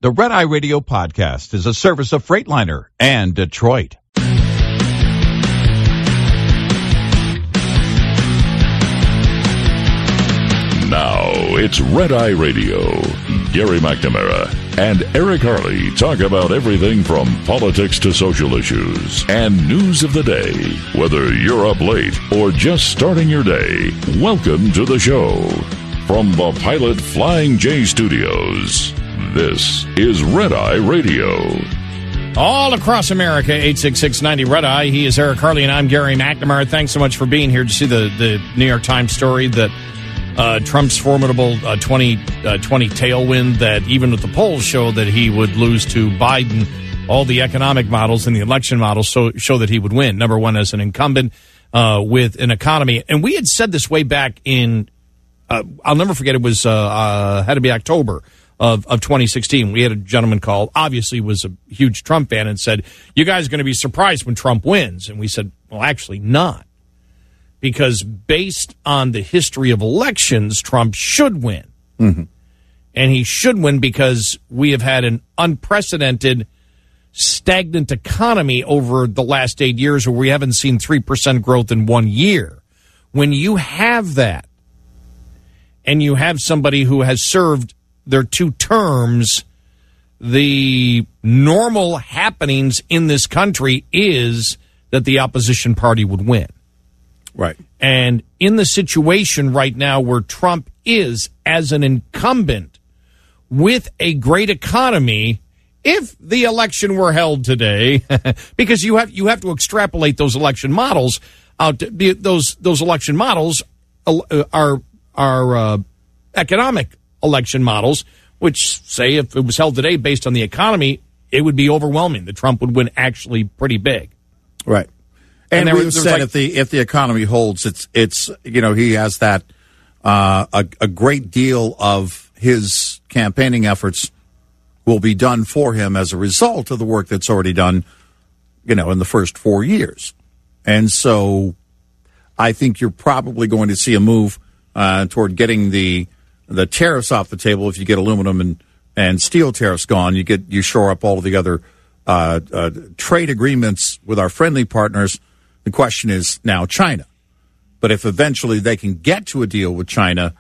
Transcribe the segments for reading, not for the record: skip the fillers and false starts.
The Red Eye Radio podcast is a service of Freightliner and Detroit. Now it's Red Eye Radio. Gary McNamara and Eric Harley talk about everything from politics to social issues and news of the day. Whether you're up late or just starting your day, welcome to the show. From the Pilot Flying J Studios, this is Red Eye Radio. All across America, 866-90 Red Eye. He is Eric Harley, and I'm Gary McNamara. Thanks so much for being here. Did you see the New York Times story that Trump's formidable 2020 tailwind, that even with the polls show that he would lose to Biden, all the economic models and the election models show that he would win, number one as an incumbent with an economy. And we had said this way back in, I'll never forget, it was had to be October of 2016. We had a gentleman call, obviously was a huge Trump fan, and said, you guys are going to be surprised when Trump wins. And we said, well, actually not. Because based on the history of elections, Trump should win. Mm-hmm. And he should win because we have had an unprecedented stagnant economy over the last 8 years where we haven't seen 3% growth in 1 year. When you have that, and you have somebody who has served their 2 terms, the normal happenings in this country is that the opposition party would win. Right. And in the situation right now where Trump is as an incumbent with a great economy, if the election were held today, because you have to extrapolate those election models out. Those election models are economic election models, which say if it was held today based on the economy, it would be overwhelming. That Trump would win actually pretty big. Right. And we've said like, if the economy holds, it's he has that a great deal of his campaigning efforts will be done for him as a result of the work that's already done, in the first 4 years. And so I think you're probably going to see a move toward getting the tariffs off the table. If you get aluminum and steel tariffs gone, you shore up all of the other trade agreements with our friendly partners. The question is now China. But if eventually they can get to a deal with China,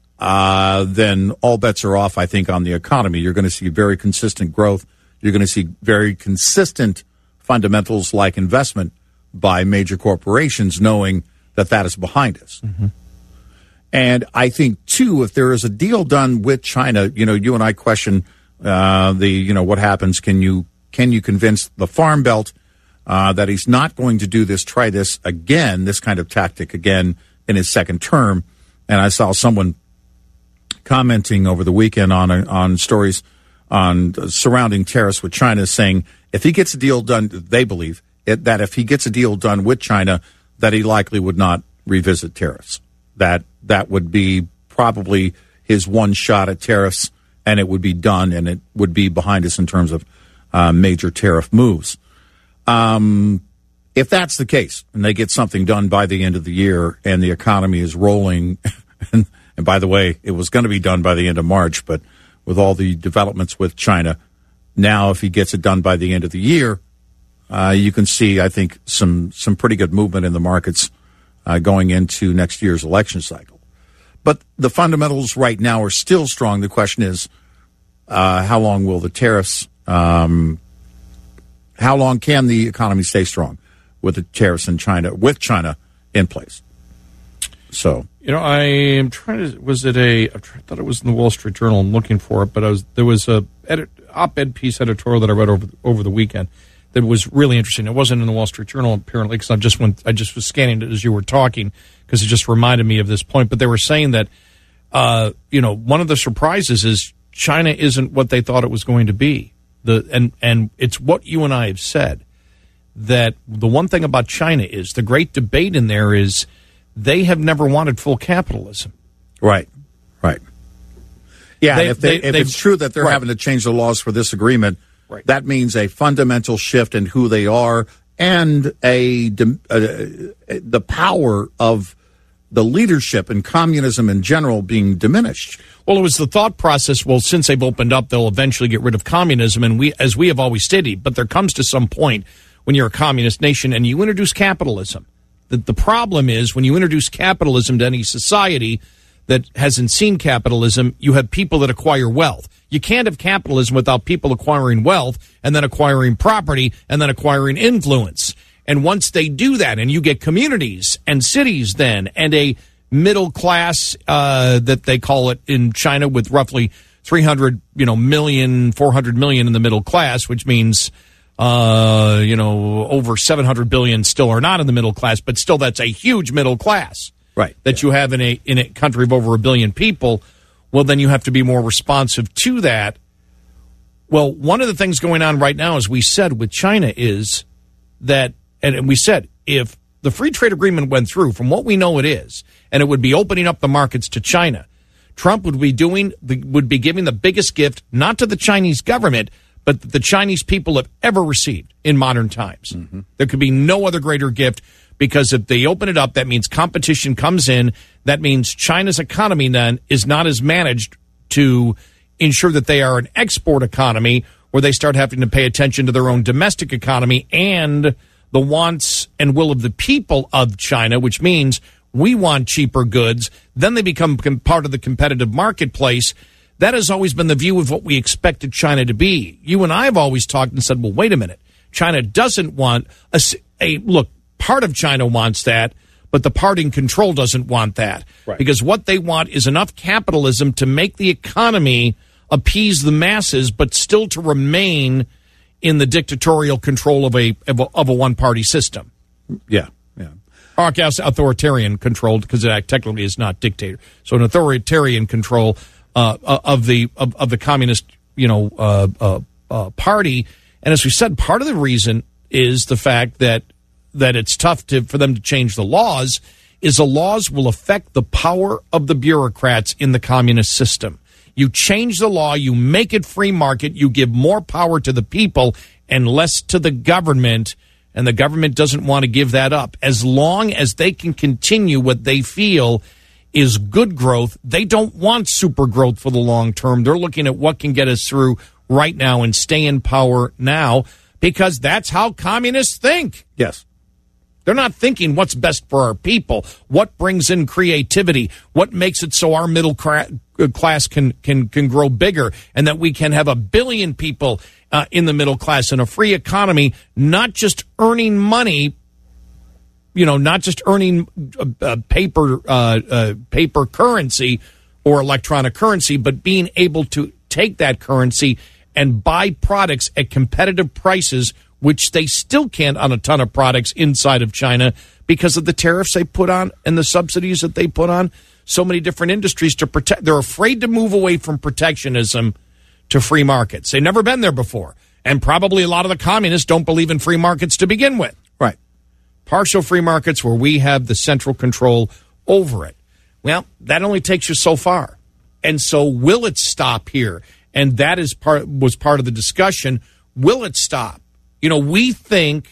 then all bets are off, I think, on the economy. You're going to see very consistent growth. You're going to see very consistent fundamentals like investment by major corporations, knowing that is behind us. Mm-hmm. And I think, too, if there is a deal done with China, you and I question what happens. Can you convince the Farm Belt that he's not going to do this, try this again, this kind of tactic again in his second term? And I saw someone commenting over the weekend on stories surrounding tariffs with China, saying if he gets a deal done, they believe that if he gets a deal done with China, that he likely would not revisit tariffs. That would be probably his one shot at tariffs, and it would be done, and it would be behind us in terms of major tariff moves. If that's the case, and they get something done by the end of the year, and the economy is rolling, and by the way, it was going to be done by the end of March, but with all the developments with China, now if he gets it done by the end of the year, you can see, I think, some pretty good movement in the markets going into next year's election cycle. But the fundamentals right now are still strong. The question is, how long will the tariffs, how long can the economy stay strong with the tariffs in China, with China in place? So, I am trying to, I thought it was in the Wall Street Journal. I'm looking for it, but there was a op-ed piece editorial that I read over the weekend that was really interesting. It wasn't in the Wall Street Journal, apparently, because I just was scanning it as you were talking, because it just reminded me of this point. But they were saying that, one of the surprises is China isn't what they thought it was going to be. And it's what you and I have said, that the one thing about China is the great debate in there is they have never wanted full capitalism. Right. Yeah, if it's true that they're having to change the laws for this agreement, that means a fundamental shift in who they are and the power of the leadership in communism in general being diminished. Well, it was the thought process, well, since they've opened up, they'll eventually get rid of communism. And as we have always stated, but there comes to some point when you're a communist nation and you introduce capitalism. The problem is when you introduce capitalism to any society that hasn't seen capitalism, you have people that acquire wealth. You can't have capitalism without people acquiring wealth and then acquiring property and then acquiring influence. And once they do that, and you get communities and cities then, and a middle class that they call it in China with roughly 300 million, 400 million in the middle class, which means over 700 billion still are not in the middle class, but still that's a huge middle class. Right. That you have in a country of over 1 billion people. Well, then you have to be more responsive to that. Well, one of the things going on right now, as we said, with China is that, and we said, if the free trade agreement went through, from what we know it is, and it would be opening up the markets to China, Trump would be giving the biggest gift, not to the Chinese government, but the Chinese people have ever received in modern times. Mm-hmm. There could be no other greater gift, because if they open it up, that means competition comes in. That means China's economy then is not as managed to ensure that they are an export economy where they start having to pay attention to their own domestic economy and the wants and will of the people of China, which means we want cheaper goods. Then they become part of the competitive marketplace. That has always been the view of what we expected China to be. You and I have always talked and said, well, wait a minute. China doesn't want look, part of China wants that, but the part in control doesn't want that. Right. Because what they want is enough capitalism to make the economy appease the masses, but still to remain in the dictatorial control of a one-party system. Yeah, yeah. Or I guess authoritarian controlled, because it technically is not dictator. So an authoritarian control of the communist, party. And as we said, part of the reason is the fact that it's tough for them to change the laws, is the laws will affect the power of the bureaucrats in the communist system. You change the law, you make it free market, you give more power to the people and less to the government, and the government doesn't want to give that up. As long as they can continue what they feel is good growth, they don't want super growth for the long term. They're looking at what can get us through right now and stay in power now, because that's how communists think. Yes. They're not thinking what's best for our people, what brings in creativity, what makes it so our middle class can grow bigger, and that we can have 1 billion people in the middle class in a free economy, not just earning money, not just earning paper currency or electronic currency, but being able to take that currency and buy products at competitive prices, which they still can't on a ton of products inside of China because of the tariffs they put on and the subsidies that they put on so many different industries to protect. They're afraid to move away from protectionism to free markets. They've never been there before. And probably a lot of the communists don't believe in free markets to begin with. Right. Partial free markets where we have the central control over it. Well, that only takes you so far. And so will it stop here? And that was part of the discussion. Will it stop? We think,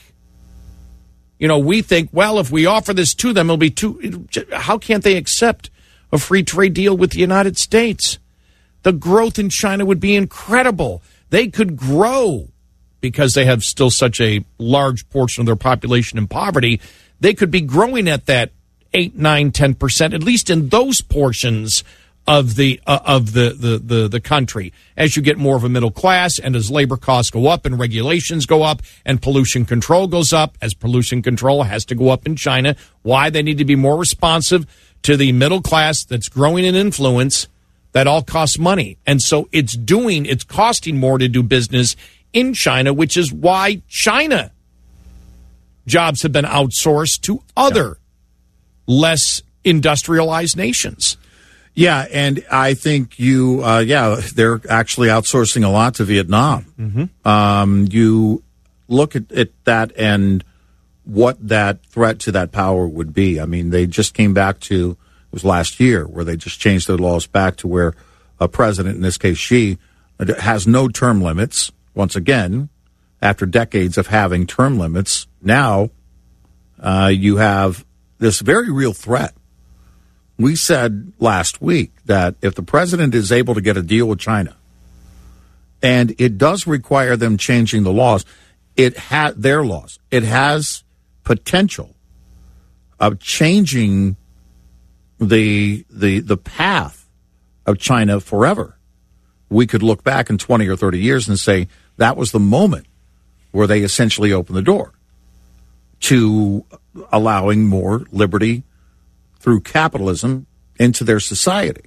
well, if we offer this to them, it'll be how can't they accept a free trade deal with the United States? The growth in China would be incredible. They could grow because they have still such a large portion of their population in poverty. They could be growing at that 8, 9, 10%, at least in those portions of the country. As you get more of a middle class and as labor costs go up and regulations go up and pollution control goes up, as pollution control has to go up in China, why they need to be more responsive to the middle class that's growing in influence, that all costs money. And so it's costing more to do business in China, which is why China jobs have been outsourced to other less industrialized nations. Yeah, and I think they're actually outsourcing a lot to Vietnam. Mm-hmm. You look at that and what that threat to that power would be. I mean, they just came back to, it was last year, where they just changed their laws back to where a president, in this case Xi, has no term limits. Once again, after decades of having term limits, now you have this very real threat We said last week that if the president is able to get a deal with China, and it does require them changing the laws, their laws, it has potential of changing the path of China forever. We could look back in 20 or 30 years and say that was the moment where they essentially opened the door to allowing more liberty through capitalism into their society.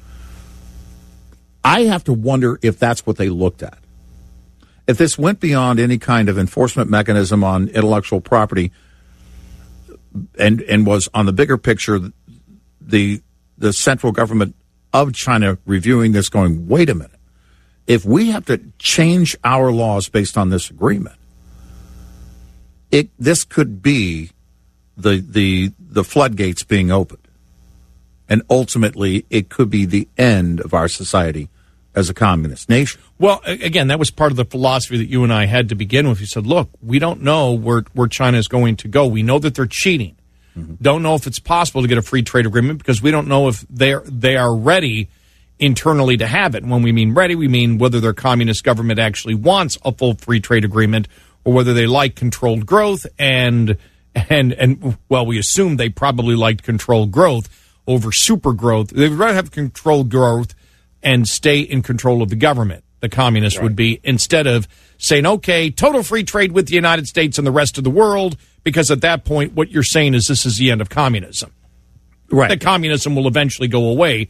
I have to wonder if that's what they looked at. If this went beyond any kind of enforcement mechanism on intellectual property and was on the bigger picture, the central government of China reviewing this going, wait a minute, if we have to change our laws based on this agreement, this could be the floodgates being opened. And ultimately, it could be the end of our society as a communist nation. Well, again, that was part of the philosophy that you and I had to begin with. You said, look, we don't know where China is going to go. We know that they're cheating. Mm-hmm. Don't know if it's possible to get a free trade agreement because we don't know if they are ready internally to have it. And when we mean ready, we mean whether their communist government actually wants a full free trade agreement or whether they like controlled growth. And well, we assume they probably liked controlled growth over super growth. They'd rather have controlled growth and stay in control of the government, the communists would be, instead of saying, okay, total free trade with the United States and the rest of the world, because at that point, what you're saying is this is the end of communism. Right. That communism will eventually go away,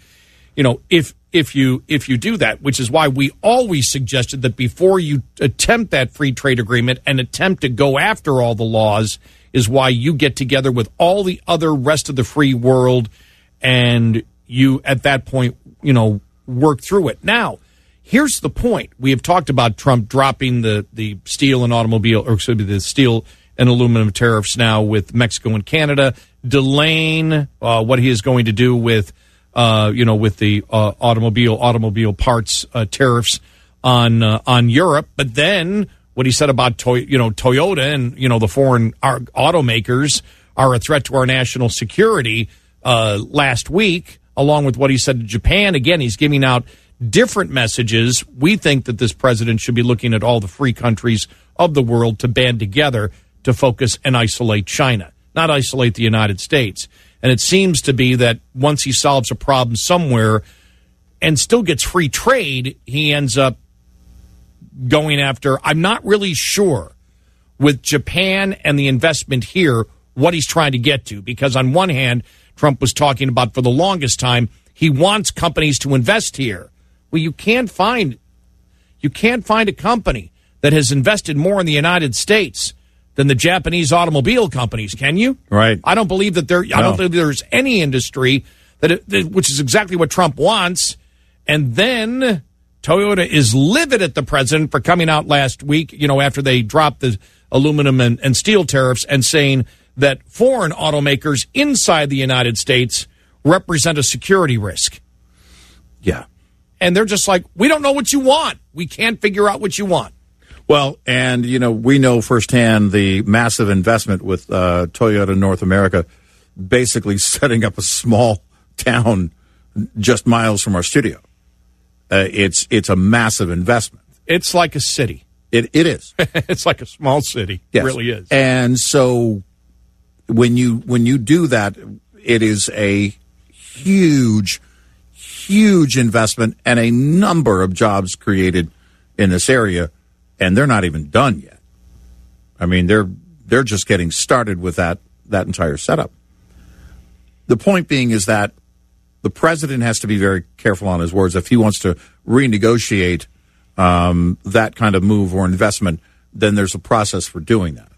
if you do that, which is why we always suggested that before you attempt that free trade agreement and attempt to go after all the laws is why you get together with all the other rest of the free world and you, at that point, work through it. Now, here's the point. We have talked about Trump dropping the steel and automobile, or excuse me, the steel and aluminum tariffs now with Mexico and Canada, delaying what he is going to do with the automobile parts tariffs on Europe. But then what he said about Toyota and the foreign automakers are a threat to our national security last week, along with what he said to Japan. Again, he's giving out different messages. We think that this president should be looking at all the free countries of the world to band together to focus and isolate China, not isolate the United States. And it seems to be that once he solves a problem somewhere and still gets free trade, he ends up going after, I'm not really sure with Japan and the investment here, what he's trying to get to. Because on one hand, Trump was talking about for the longest time, he wants companies to invest here. Well, you can't find a company that has invested more in the United States than the Japanese automobile companies, can you? Right. I don't believe that I don't believe there's any industry which is exactly what Trump wants. And then Toyota is livid at the president for coming out last week, after they dropped the aluminum and steel tariffs and saying that foreign automakers inside the United States represent a security risk. Yeah. And they're just like, we don't know what you want. We can't figure out what you want. Well, and, we know firsthand the massive investment with Toyota North America basically setting up a small town just miles from our studio. It's a massive investment. It's like a city. It is. It's like a small city. Yes. It really is. And so when you do that, it is a huge, huge investment and a number of jobs created in this area. And they're not even done yet. I mean, they're just getting started with that entire setup. The point being is that the president has to be very careful on his words. If he wants to renegotiate that kind of move or investment, then there's a process for doing that.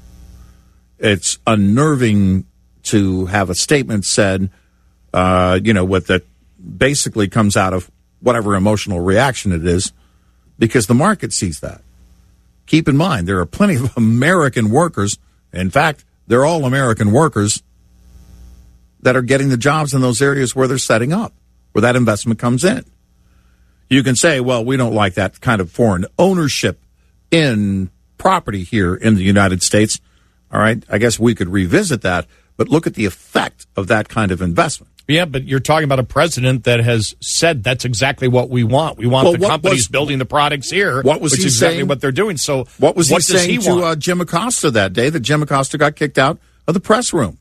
It's unnerving to have a statement said, what that basically comes out of whatever emotional reaction it is, because the market sees that. Keep in mind, there are plenty of American workers. In fact, they're all American workers that are getting the jobs in those areas where they're setting up, where that investment comes in. You can say, well, we don't like that kind of foreign ownership in property here in the United States. All right, I guess we could revisit that, but look at the effect of that kind of investment. Yeah, but you're talking about a president that has said that's exactly what we want. We want the companies building the products here, which is exactly what they're doing. So what was he saying to Jim Acosta that day that Jim Acosta got kicked out of the press room?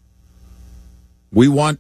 We want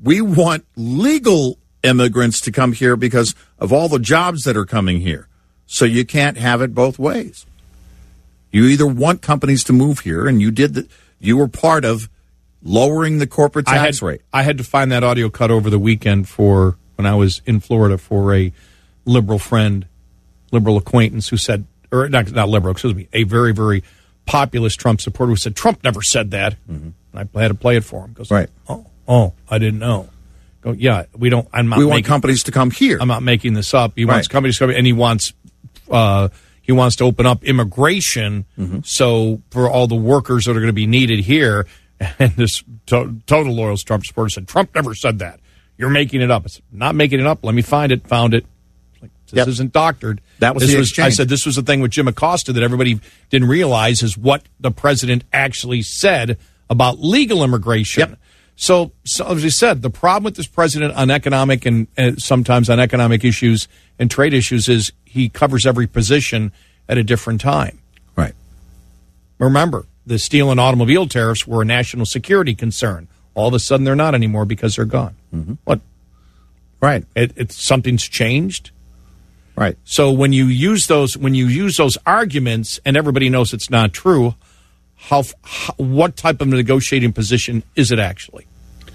legal immigrants to come here because of all the jobs that are coming here. So you can't have it both ways. You either want companies to move here, and you were part of lowering the corporate tax rate. I had to find that audio cut over the weekend for when I was in Florida for a liberal acquaintance who said, or not liberal, excuse me, a very, very populist Trump supporter who said, Trump never said that. Mm-hmm. And I had to play it for him. Goes, right. Oh, I didn't know. Go, yeah, we want companies to come here. I'm not making this up. He wants companies to come, and he wants to open up immigration. Mm-hmm. So for all the workers that are going to be needed here. And this total loyal Trump supporter said, Trump never said that. You're making it up. I said, not making it up. Let me find it. Found it. Like, this isn't doctored. That was the exchange. I said, this was the thing with Jim Acosta that everybody didn't realize is what the president actually said about legal immigration. Yep. So as I said, the problem with this president on economic and sometimes on economic issues and trade issues is he covers every position at a different time. Right. Remember, the steel and automobile tariffs were a national security concern. All of a sudden, they're not anymore because they're gone. Mm-hmm. What? Right. Something's changed. Right. So when you use those arguments, and everybody knows it's not true, what type of negotiating position is it actually?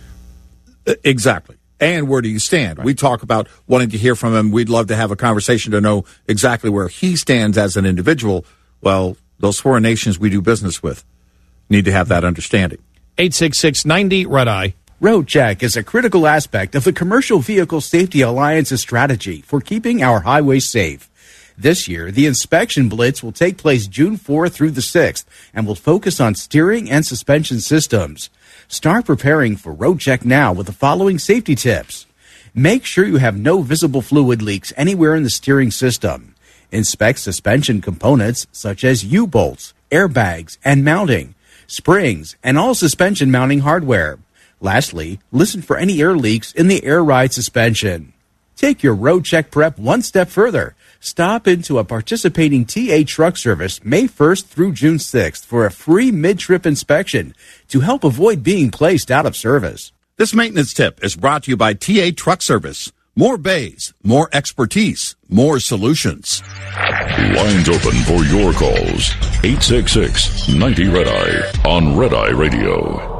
Exactly. And where do you stand? Right. We talk about wanting to hear from him. We'd love to have a conversation to know exactly where he stands as an individual. Well, those foreign nations we do business with need to have that understanding. 866-90-RED-EYE. RoadCheck is a critical aspect of the Commercial Vehicle Safety Alliance's strategy for keeping our highways safe. This year, the inspection blitz will take place June 4th through the 6th and will focus on steering and suspension systems. Start preparing for RoadCheck now with the following safety tips. Make sure you have no visible fluid leaks anywhere in the steering system. Inspect suspension components such as U-bolts, airbags, and mounting, springs, and all suspension mounting hardware. Lastly, listen for any air leaks in the air ride suspension. Take your RoadCheck prep one step further. Stop into a participating TA truck service May 1st through June 6th for a free mid-trip inspection to help avoid being placed out of service. This maintenance tip is brought to you by TA Truck Service. More bays, more expertise, more solutions. Lines open for your calls. 866-90-RED-EYE on Red Eye Radio.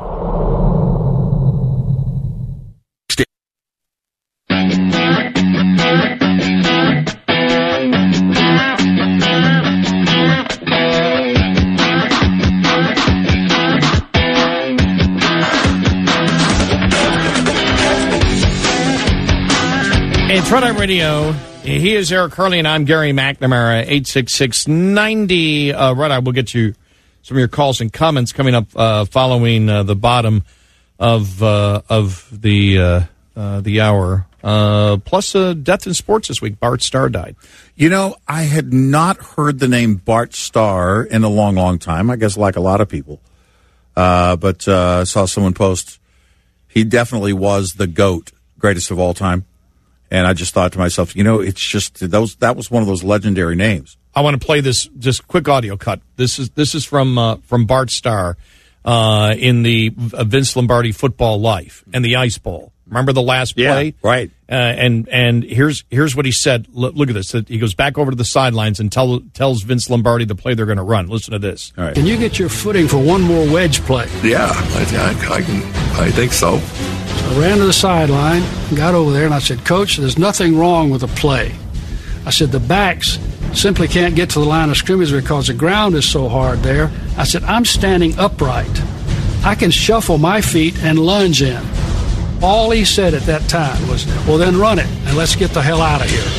It's Red Eye Radio. He is Eric Hurley, and I'm Gary McNamara. 866-90 Red Eye. We'll get you some of your calls and comments coming up following the bottom of the hour. Plus, death in sports this week. Bart Starr died. You know, I had not heard the name Bart Starr in a long, long time. I guess like a lot of people. But I saw someone post, he definitely was the GOAT, greatest of all time. And I just thought to myself, you know, it's just that was one of those legendary names. I want to play this just quick audio cut. This is from Bart Starr in the Vince Lombardi Football Life and the Ice Bowl. Remember the last play? Yeah, right. And here's what he said. Look at this. He goes back over to the sidelines and tells Vince Lombardi the play they're going to run. Listen to this. All right. Can you get your footing for one more wedge play? Yeah, I think so. I ran to the sideline, got over there, and I said, Coach, there's nothing wrong with the play. I said, the backs simply can't get to the line of scrimmage because the ground is so hard there. I said, I'm standing upright. I can shuffle my feet and lunge in. All he said at that time was, well, then run it, and let's get the hell out of here.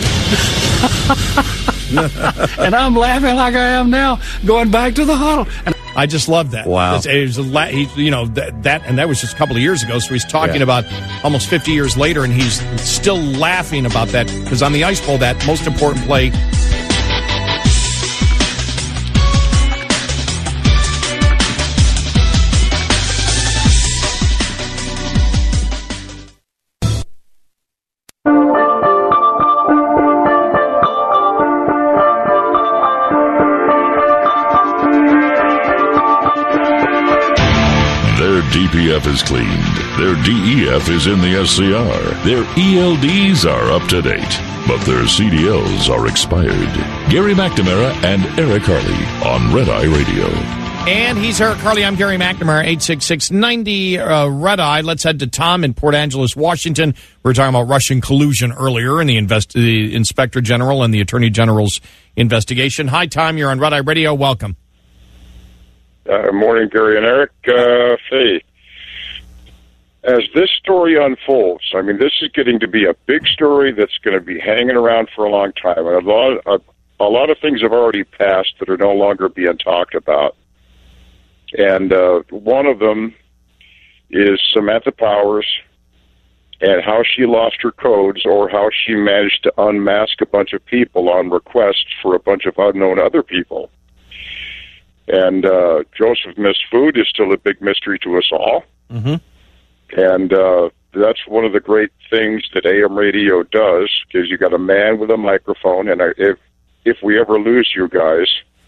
And I'm laughing like I am now, going back to the huddle. And I just love that. Wow. That was just a couple of years ago, so he's talking about almost 50 years later, and he's still laughing about that, because on the Ice Bowl, that most important play. DPF is cleaned. Their DEF is in the SCR. Their ELDs are up to date. But their CDLs are expired. Gary McNamara and Eric Harley on Red Eye Radio. And he's Eric Harley. I'm Gary McNamara, 866-90 Red Eye. Let's head to Tom in Port Angeles, Washington. We were talking about Russian collusion earlier in the Inspector General and the Attorney General's investigation. Hi, Tom. You're on Red Eye Radio. Welcome. Morning, Gary and Eric. Hey, as this story unfolds, I mean, this is getting to be a big story that's going to be hanging around for a long time. And a lot of things have already passed that are no longer being talked about. And one of them is Samantha Powers and how she lost her codes, or how she managed to unmask a bunch of people on request for a bunch of unknown other people. And Joseph Mifsud is still a big mystery to us all. Mm-hmm. And that's one of the great things that AM radio does, because you got a man with a microphone. And if we ever lose you guys,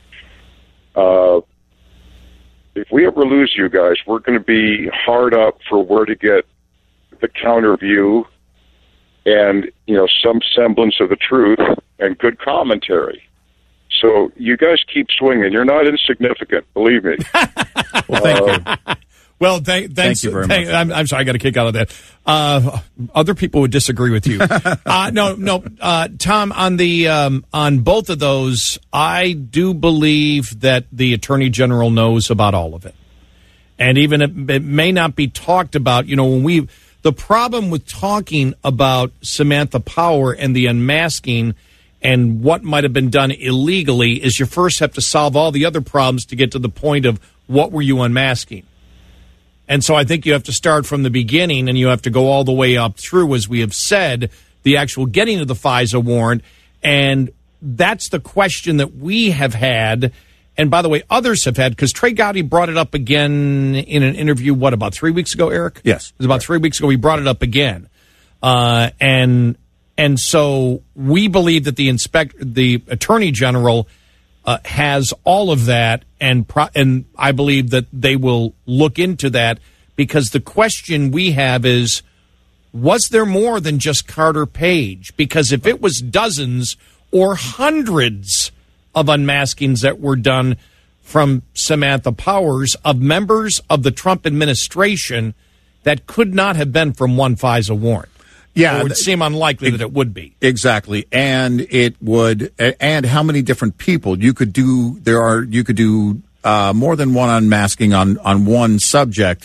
we're going to be hard up for where to get the counter view and, some semblance of the truth and good commentary. So you guys keep swinging. You're not insignificant, believe me. Well, thank you. Well, thanks. Thank you very much. I'm sorry, I got a kick out of that. Other people would disagree with you. No, Tom, on both of those, I do believe that the Attorney General knows about all of it. And even it may not be talked about, the problem with talking about Samantha Power and the unmasking and what might have been done illegally is you first have to solve all the other problems to get to the point of what were you unmasking. And so I think you have to start from the beginning, and you have to go all the way up through, as we have said, the actual getting of the FISA warrant. And that's the question that we have had. And by the way, others have had, because Trey Gowdy brought it up again in an interview, about 3 weeks ago, Eric? Yes. It was about 3 weeks ago. He brought it up again. And so we believe that the Attorney General has all of that, and I believe that they will look into that, because the question we have is, was there more than just Carter Page? Because if it was dozens or hundreds of unmaskings that were done from Samantha Powers of members of the Trump administration, that could not have been from one FISA warrant. Yeah, it would seem unlikely that it would be. Exactly. And it would, and how many different people you could do, you could do more than one unmasking on one subject.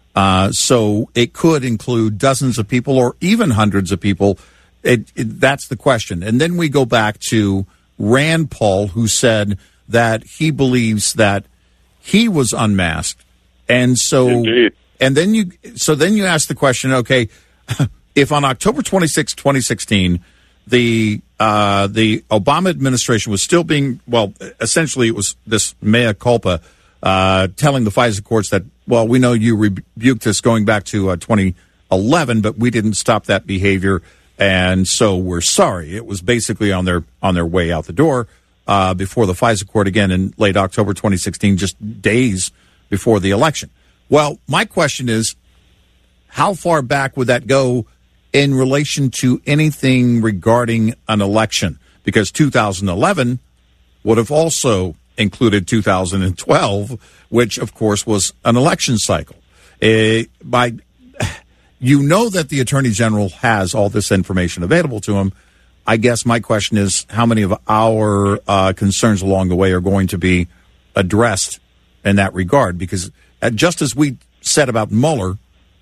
So it could include dozens of people or even hundreds of people. That's the question. And then we go back to Rand Paul, who said that he believes that he was unmasked. And so, Indeed. and then you ask the question, okay, if on October 26, 2016, the Obama administration was still being, essentially it was this mea culpa, telling the FISA courts that, we know you rebuked us going back to 2011, but we didn't stop that behavior, and so we're sorry. It was basically on their way out the door before the FISA court again in late October 2016, just days before the election. Well, my question is, how far back would that go in relation to anything regarding an election? Because 2011 would have also included 2012, which, of course, was an election cycle. You know that the Attorney General has all this information available to him. I guess my question is, how many of our concerns along the way are going to be addressed in that regard? Because just as we said about Mueller,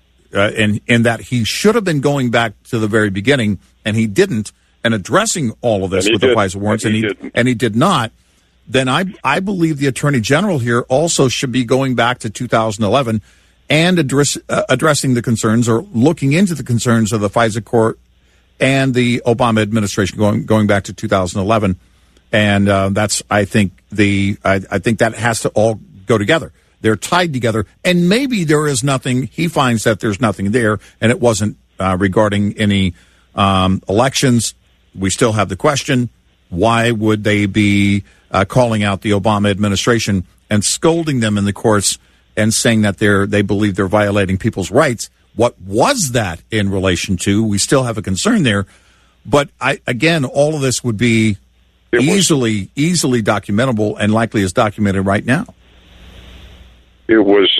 in that he should have been going back to the very beginning, and he didn't, and addressing all of this with the FISA warrants, and he did not, then I believe the Attorney General here also should be going back to 2011 and addressing the concerns, or looking into the concerns of the FISA court and the Obama administration going back to 2011. And that's, I think that has to all go together. They're tied together, and maybe there is nothing. He finds that there's nothing there, and it wasn't regarding any elections. We still have the question, why would they be calling out the Obama administration and scolding them in the courts and saying that they believe they're violating people's rights. What was that in relation to? We still have a concern there. But again, all of this would be easily documentable and likely is documented right now. It was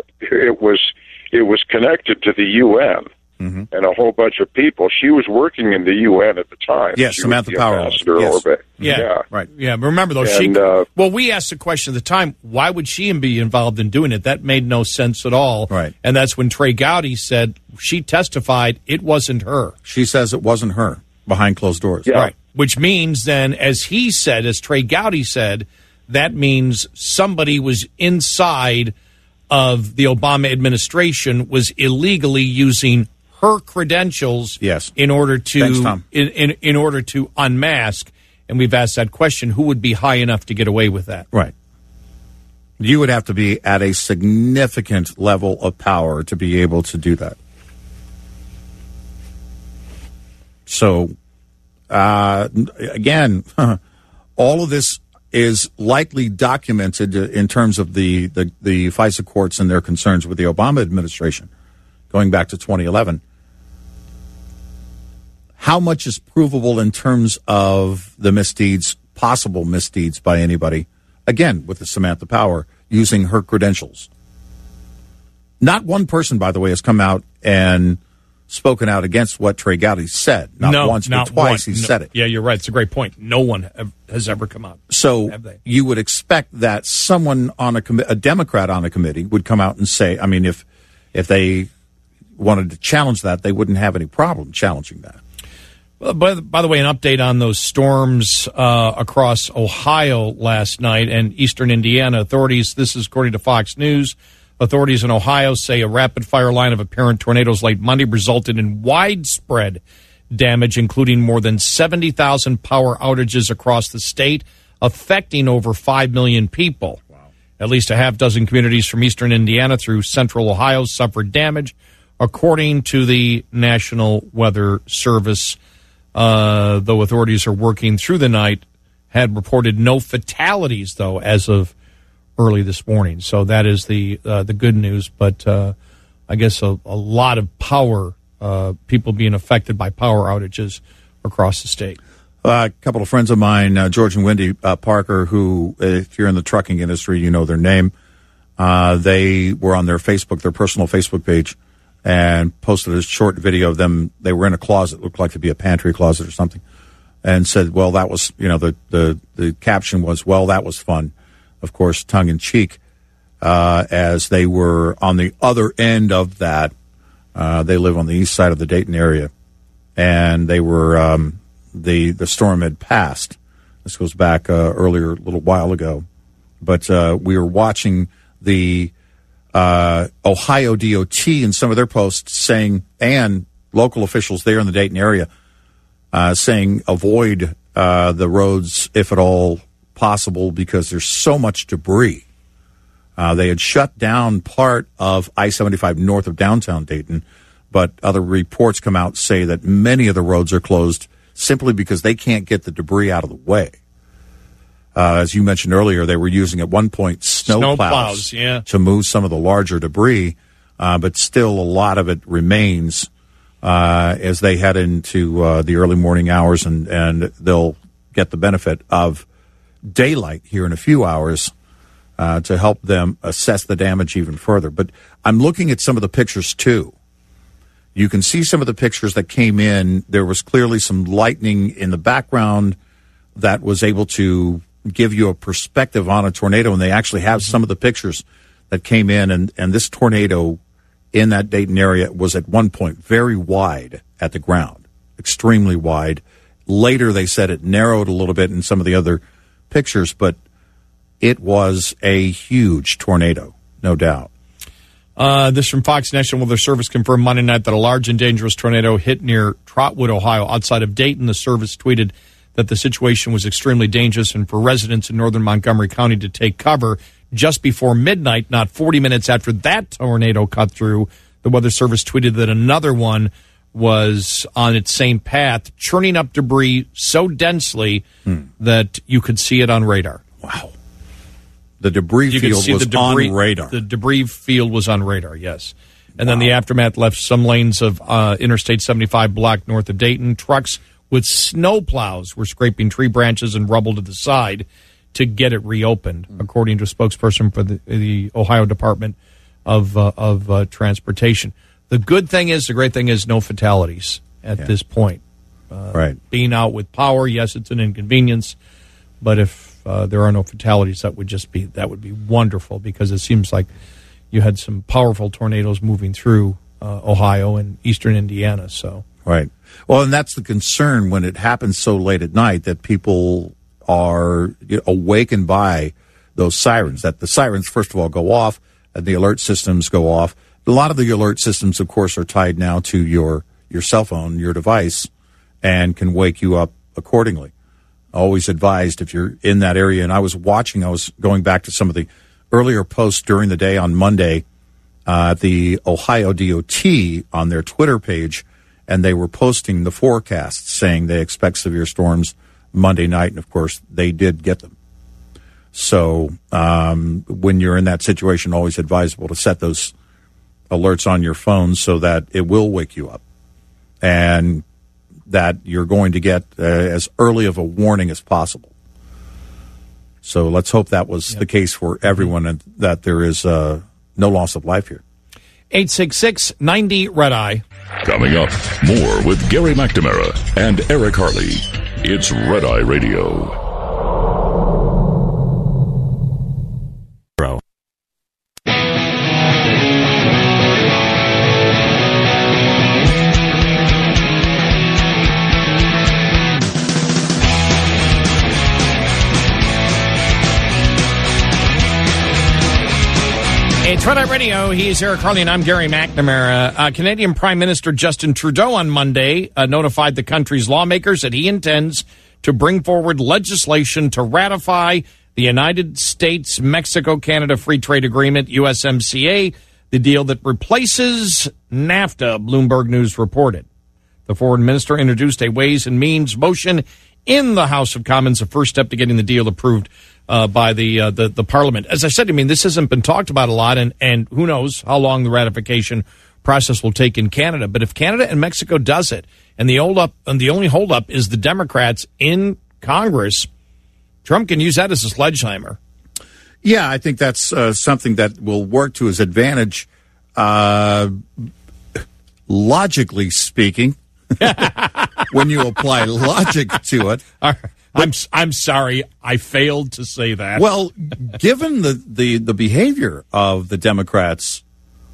connected to the UN and a whole bunch of people. She was working in the UN at the time. Yes, Samantha Power. Yes. Yeah, right. Yeah, remember though, we asked the question at the time, why would she be involved in doing it? That made no sense at all. Right. And that's when Trey Gowdy said, she testified it wasn't her. She says it wasn't her behind closed doors. Yeah. Right. Which means then, as Trey Gowdy said, that means somebody was inside of the Obama administration was illegally using her credentials in order to Thanks, Tom. in order to unmask. And we've asked that question, who would be high enough to get away with that? Right. You would have to be at a significant level of power to be able to do that. So, again, all of this is likely documented in terms of the FISA courts and their concerns with the Obama administration going back to 2011. How much is provable in terms of the misdeeds, possible misdeeds by anybody, again, with the Samantha Power, using her credentials? Not one person, by the way, has come out and spoken out against what Trey Gowdy said. Not once, but twice he said it. Yeah, you're right. It's a great point. No one has ever come out. So you would expect that someone on a Democrat on a committee would come out and say, I mean, if they wanted to challenge that, they wouldn't have any problem challenging that. By the way, an update on those storms across Ohio last night and eastern Indiana. Authorities, this is according to Fox News, authorities in Ohio say a rapid-fire line of apparent tornadoes late Monday resulted in widespread damage, including more than 70,000 power outages across the state, affecting over 5 million people. Wow. At least a half dozen communities from eastern Indiana through central Ohio suffered damage, according to the National Weather Service. Though authorities are working through the night, had reported no fatalities, though, as of early this morning. So that is the good news. But I guess a lot of power, people being affected by power outages across the state. A couple of friends of mine, George and Wendy Parker, who, if you're in the trucking industry, you know their name. They were on their personal Facebook page, and posted a short video of them. They were in a closet, looked like to be a pantry closet or something, and said, well, that was, the caption was, well, that was fun. Of course, tongue in cheek, as they were on the other end of that. They live on the east side of the Dayton area, and they were, the storm had passed. This goes back earlier, a little while ago, but we were watching the Ohio DOT in some of their posts saying, and local officials there in the Dayton area saying, avoid the roads if at all possible because there's so much debris. They had shut down part of I-75 north of downtown Dayton, but other reports come out say that many of the roads are closed simply because they can't get the debris out of the way. As you mentioned earlier, they were using at one point snow plows to move some of the larger debris, but still a lot of it remains as they head into the early morning hours, and they'll get the benefit of daylight here in a few hours to help them assess the damage even further. But I'm looking at some of the pictures, too. You can see some of the pictures that came in. There was clearly some lightning in the background that was able to give you a perspective on a tornado, and they actually have some of the pictures that came in, and this tornado in that Dayton area was at one point very wide at the ground, extremely wide. Later, they said it narrowed a little bit in some of the other pictures, but it was a huge tornado, no doubt. This from Fox National Weather Service confirmed Monday night that a large and dangerous tornado hit near Trotwood, Ohio, outside of Dayton. The service tweeted that the situation was extremely dangerous and for residents in northern Montgomery County to take cover. Just before midnight, not 40 minutes after that tornado cut through, the Weather Service tweeted that another one was on its same path, churning up debris so densely that you could see it on radar. Wow. The debris You could field see was the debris, on radar. The debris field was on radar, yes. And then the aftermath left some lanes of Interstate 75 blocked north of Dayton. Trucks with snow plows were scraping tree branches and rubble to the side to get it reopened, according to a spokesperson for the Ohio Department of Transportation. The great thing is no fatalities at this point. Right. Being out with power, yes, it's an inconvenience, but if there are no fatalities, that would be wonderful, because it seems like you had some powerful tornadoes moving through Ohio and eastern Indiana. So right. Well, and that's the concern when it happens so late at night, that people are awakened by those sirens. That the sirens, first of all, go off, and the alert systems go off. A lot of the alert systems, of course, are tied now to your cell phone, your device, and can wake you up accordingly. Always advised if you're in that area. And I was going back to some of the earlier posts during the day on Monday, the Ohio DOT on their Twitter page, and they were posting the forecasts saying they expect severe storms Monday night, and of course they did get them. So when you're in that situation, always advisable to set those alerts on your phone so that it will wake you up, and that you're going to get as early of a warning as possible. So let's hope that was the case for everyone, and that there is no loss of life here. 866-90-RED-EYE. Coming up, more with Gary McNamara and Eric Harley. It's Red Eye Radio. It's Red Eye Radio. He's Eric Harley, and I'm Gary McNamara. Canadian Prime Minister Justin Trudeau on Monday notified the country's lawmakers that he intends to bring forward legislation to ratify the United States-Mexico-Canada Free Trade Agreement, USMCA, the deal that replaces NAFTA, Bloomberg News reported. The foreign minister introduced a Ways and Means motion in the House of Commons, the first step to getting the deal approved by the Parliament. As I said, I mean, this hasn't been talked about a lot, and who knows how long the ratification process will take in Canada. But if Canada and Mexico does it, and the only holdup is the Democrats in Congress, Trump can use that as a sledgehammer. Yeah, I think that's something that will work to his advantage, logically speaking, when you apply logic to it. I'm sorry, I failed to say that. Well, given the behavior of the Democrats,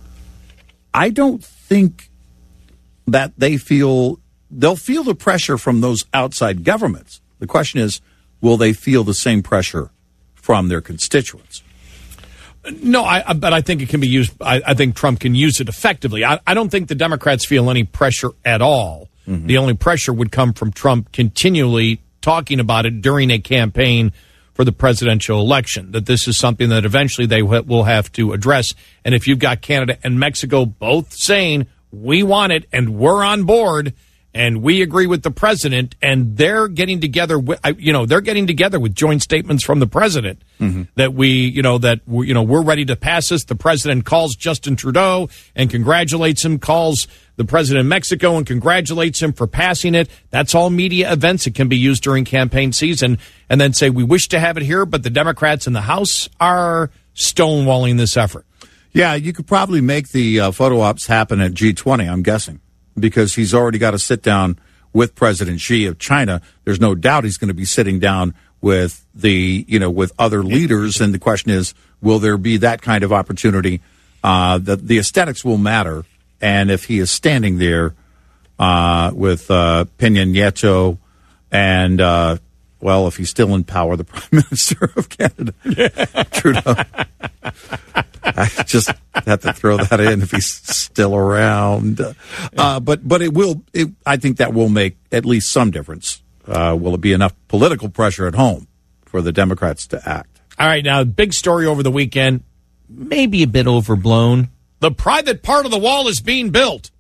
I don't think that they'll feel the pressure from those outside governments. The question is, will they feel the same pressure from their constituents? No, but I think it can be used. I think Trump can use it effectively. I don't think the Democrats feel any pressure at all. Mm-hmm. The only pressure would come from Trump continually talking about it during a campaign for the presidential election, that this is something that eventually they will have to address. And if you've got Canada and Mexico both saying, we want it and we're on board and we agree with the president, and they're getting together with, with joint statements from the president that we're ready to pass this. The president calls Justin Trudeau and congratulates him, calls the president of Mexico and congratulates him for passing it. That's all media events. It can be used during campaign season, and then say, we wish to have it here, but the Democrats in the House are stonewalling this effort. Yeah, you could probably make the photo ops happen at G20, I'm guessing, because he's already got to sit down with President Xi of China. There's no doubt he's going to be sitting down with with other leaders. And the question is, will there be that kind of opportunity? The aesthetics will matter. And if he is standing there with Peña Nieto and, if he's still in power, the Prime Minister of Canada, Trudeau. I just have to throw that in if he's still around. But it will. I think that will make at least some difference. Will it be enough political pressure at home for the Democrats to act? All right, now, big story over the weekend, maybe a bit overblown. The private part of the wall is being built.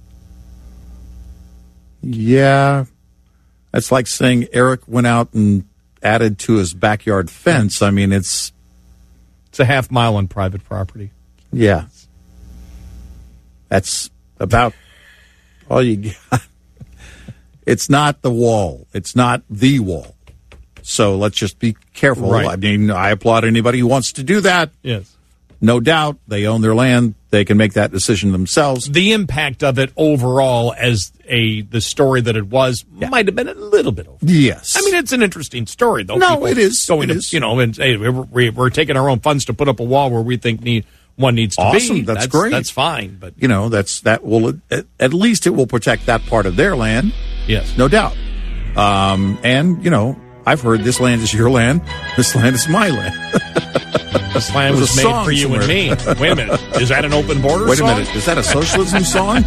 Yeah. That's like saying Eric went out and added to his backyard fence. I mean, it's It's a half mile on private property. Yeah. That's about all you got. It's not the wall. It's not the wall. So let's just be careful. Right. I mean, I applaud anybody who wants to do that. Yes. No doubt. They own their land. They can make that decision themselves. The impact of it overall as the story that it was might have been a little bit over. Yes. I mean, it's an interesting story, though. No, People it is. Going It to, is. You know, and hey, we're taking our own funds to put up a wall where we think one needs to Awesome. be. That's great. That's fine. But You know, that will, at least it will protect that part of their land. yes. No doubt. And, you know, I've heard this land is your land. This land is my land. This land There's was a made song for you somewhere. and me. Wait a minute. Is that an open border Wait a song? minute. Is that a socialism song?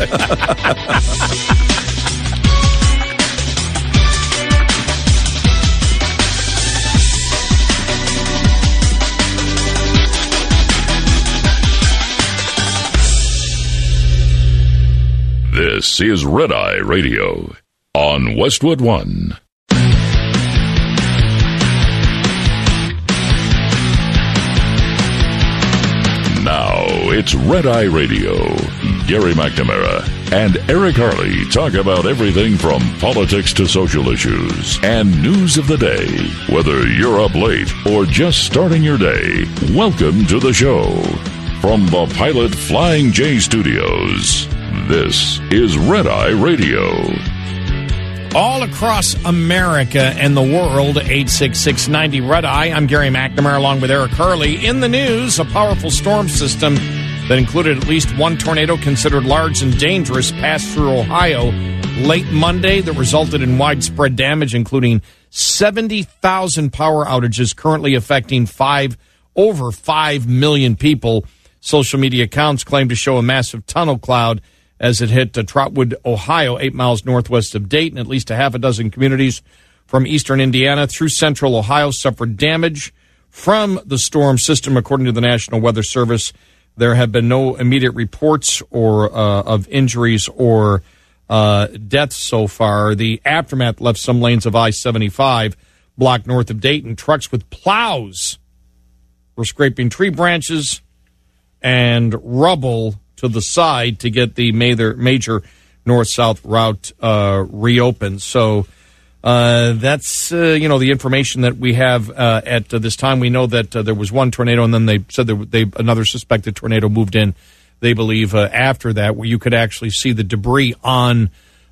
This is Red Eye Radio on Westwood One. Now it's Red Eye Radio. Gary McNamara and Eric Harley talk about everything from politics to social issues and news of the day. Whether you're up late or just starting your day, welcome to the show. From the Pilot Flying J Studios, this is Red Eye Radio. All across America and the world, 866-90 Red Eye. I'm Gary McNamara along with Eric Harley. In the news, a powerful storm system that included at least one tornado considered large and dangerous passed through Ohio late Monday that resulted in widespread damage, including 70,000 power outages currently affecting over 5 million people. Social media accounts claim to show a massive tunnel cloud as it hit Trotwood, Ohio, 8 miles northwest of Dayton. At least a half a dozen communities from eastern Indiana through central Ohio suffered damage from the storm system, according to the National Weather Service. There have been no immediate reports of injuries or deaths so far. The aftermath left some lanes of I-75 blocked north of Dayton. Trucks with plows were scraping tree branches and rubble to the side to get the major north-south route reopened. So that's the information that we have at this time. We know that there was one tornado, and then they said another suspected tornado moved in, they believe, after that, where you could actually see the debris on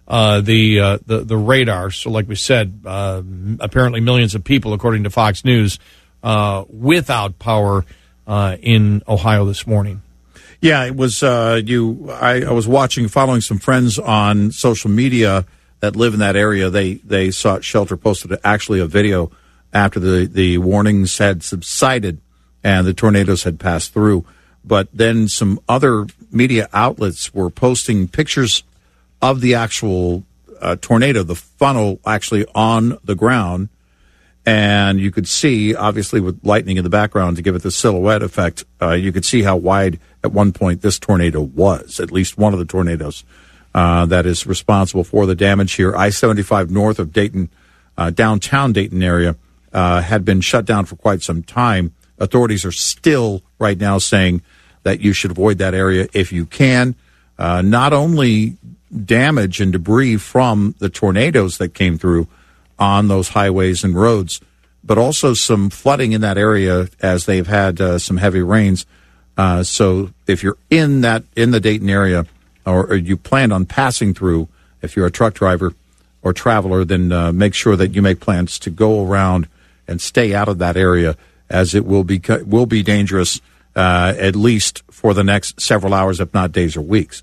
the radar. So like we said, apparently millions of people, according to Fox News, without power in Ohio this morning. Yeah, it was. I was following some friends on social media that live in that area. They sought shelter, posted actually a video after the warnings had subsided and the tornadoes had passed through. But then some other media outlets were posting pictures of the actual tornado, the funnel actually on the ground. And you could see, obviously, with lightning in the background to give it the silhouette effect, you could see how wide at one point this tornado was, at least one of the tornadoes that is responsible for the damage here. I-75 north of Dayton, downtown Dayton area, had been shut down for quite some time. Authorities are still right now saying that you should avoid that area if you can. Not only damage and debris from the tornadoes that came through on those highways and roads, but also some flooding in that area as they've had some heavy rains. So if you're in the Dayton area or you plan on passing through, if you're a truck driver or traveler, then make sure that you make plans to go around and stay out of that area, as it will be dangerous at least for the next several hours, if not days or weeks.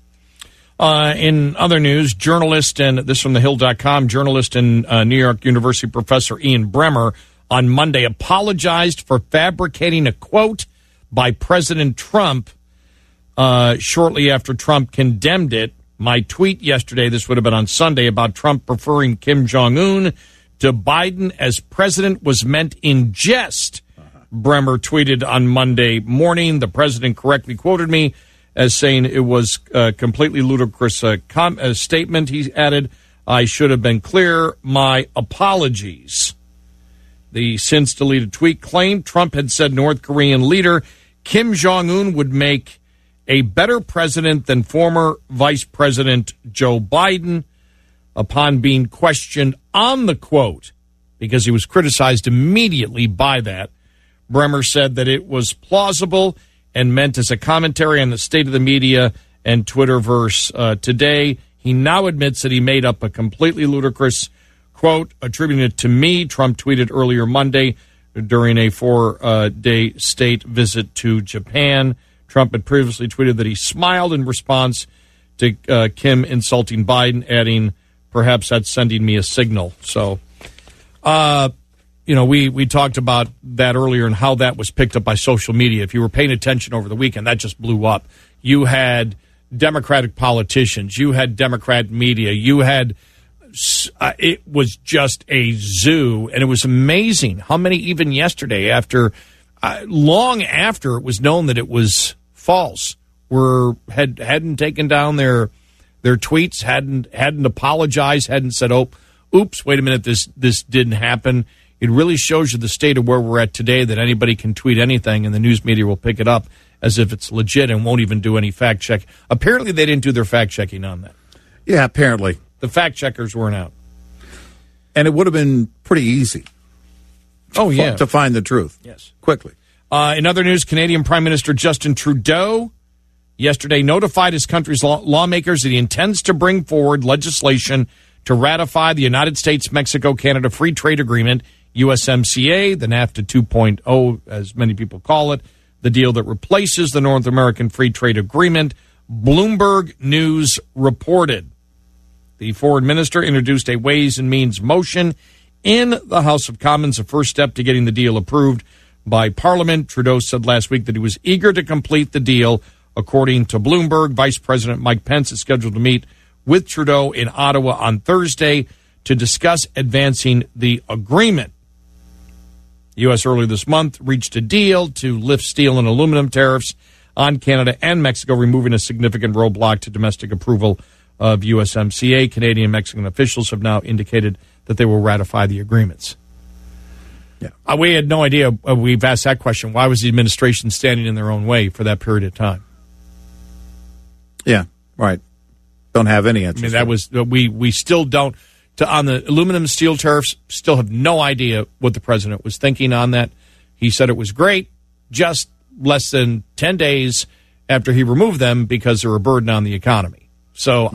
In other news, journalist, and this from thehill.com, journalist and New York University professor Ian Bremmer on Monday apologized for fabricating a quote by President Trump shortly after Trump condemned it. My tweet yesterday, this would have been on Sunday, about Trump preferring Kim Jong-un to Biden as president was meant in jest. Bremmer tweeted on Monday morning. The president correctly quoted me as saying it was a completely ludicrous statement. He added, I should have been clear. My apologies. The since-deleted tweet claimed Trump had said North Korean leader Kim Jong-un would make a better president than former Vice President Joe Biden. Upon being questioned on the quote, because he was criticized immediately by that, Bremer said that it was plausible and meant as a commentary on the state of the media and Twitterverse today. He now admits that he made up a completely ludicrous quote, attributing it to me. Trump tweeted earlier Monday during a 4-day state visit to Japan. Trump had previously tweeted that he smiled in response to Kim insulting Biden, adding, perhaps that's sending me a signal. So, we talked about that earlier and how that was picked up by social media. If you were paying attention over the weekend, that just blew up. You had Democratic politicians. You had Democrat media. You had it was just a zoo, and it was amazing how many, even yesterday, after long after it was known that it was false, hadn't taken down their tweets, hadn't apologized, hadn't said, "Oh, oops, wait a minute, this didn't happen." It really shows you the state of where we're at today, that anybody can tweet anything, and the news media will pick it up as if it's legit and won't even do any fact check. Apparently, they didn't do their fact checking on that. Yeah, apparently. The fact checkers weren't out. And it would have been pretty easy to find the truth. Yes. Quickly. In other news, Canadian Prime Minister Justin Trudeau yesterday notified his country's lawmakers that he intends to bring forward legislation to ratify the United States-Mexico-Canada Free Trade Agreement, USMCA, the NAFTA 2.0, as many people call it, the deal that replaces the North American Free Trade Agreement, Bloomberg News reported. The foreign minister introduced a Ways and Means motion in the House of Commons, a first step to getting the deal approved by Parliament. Trudeau said last week that he was eager to complete the deal. According to Bloomberg, Vice President Mike Pence is scheduled to meet with Trudeau in Ottawa on Thursday to discuss advancing the agreement. The U.S. earlier this month reached a deal to lift steel and aluminum tariffs on Canada and Mexico, removing a significant roadblock to domestic approval of USMCA. Canadian and Mexican officials have now indicated that they will ratify the agreements. Yeah, we had no idea. We've asked that question. Why was the administration standing in their own way for that period of time? Yeah, right. Don't have any answers. I mean, that was we still don't. On the aluminum and steel tariffs, still have no idea what the president was thinking on that. He said it was great, just less than 10 days after he removed them because they're a burden on the economy. So,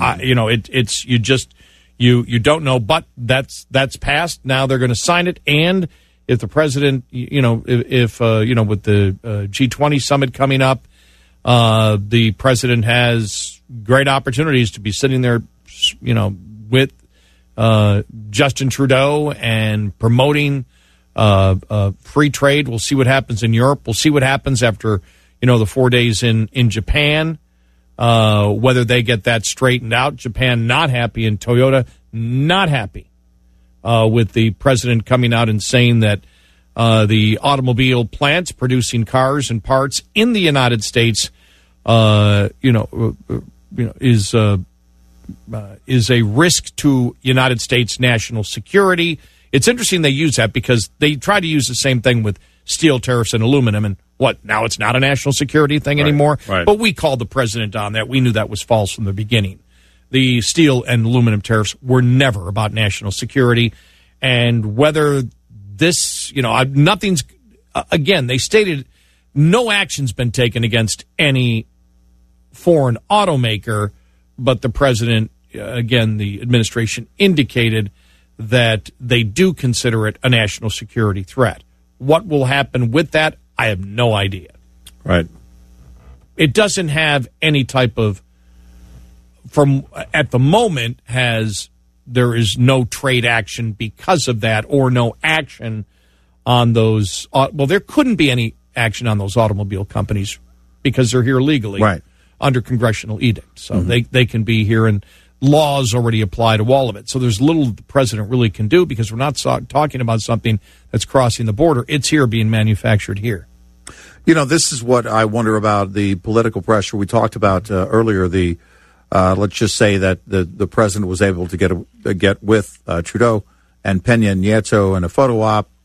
you don't know, but that's passed. Now they're going to sign it. And if the president, with the G20 summit coming up, the president has great opportunities to be sitting there, with Justin Trudeau and promoting free trade. We'll see what happens in Europe. We'll see what happens after, the 4 days in Japan. Whether they get that straightened out. Japan not happy, and Toyota not happy with the president coming out and saying that the automobile plants producing cars and parts in the United States, is a risk to United States national security. It's interesting they use that because they try to use the same thing with steel tariffs and aluminum, and now it's not a national security thing anymore. Right. But we called the president on that. We knew that was false from the beginning. The steel and aluminum tariffs were never about national security. And whether this, nothing's, again, they stated no action's been taken against any foreign automaker, but the president, again, the administration indicated that they do consider it a national security threat. What will happen with that? I have no idea. Right. It doesn't have any type of, at the moment, there is no trade action because of that, or no action on those. There couldn't be any action on those automobile companies because they're here legally under congressional edict. So they can be here, and laws already apply to all of it. So there's little the president really can do because we're not talking about something that's crossing the border. It's here being manufactured here. This is what I wonder about the political pressure we talked about earlier. Let's just say that the president was able to get with Trudeau and Peña Nieto in a photo op,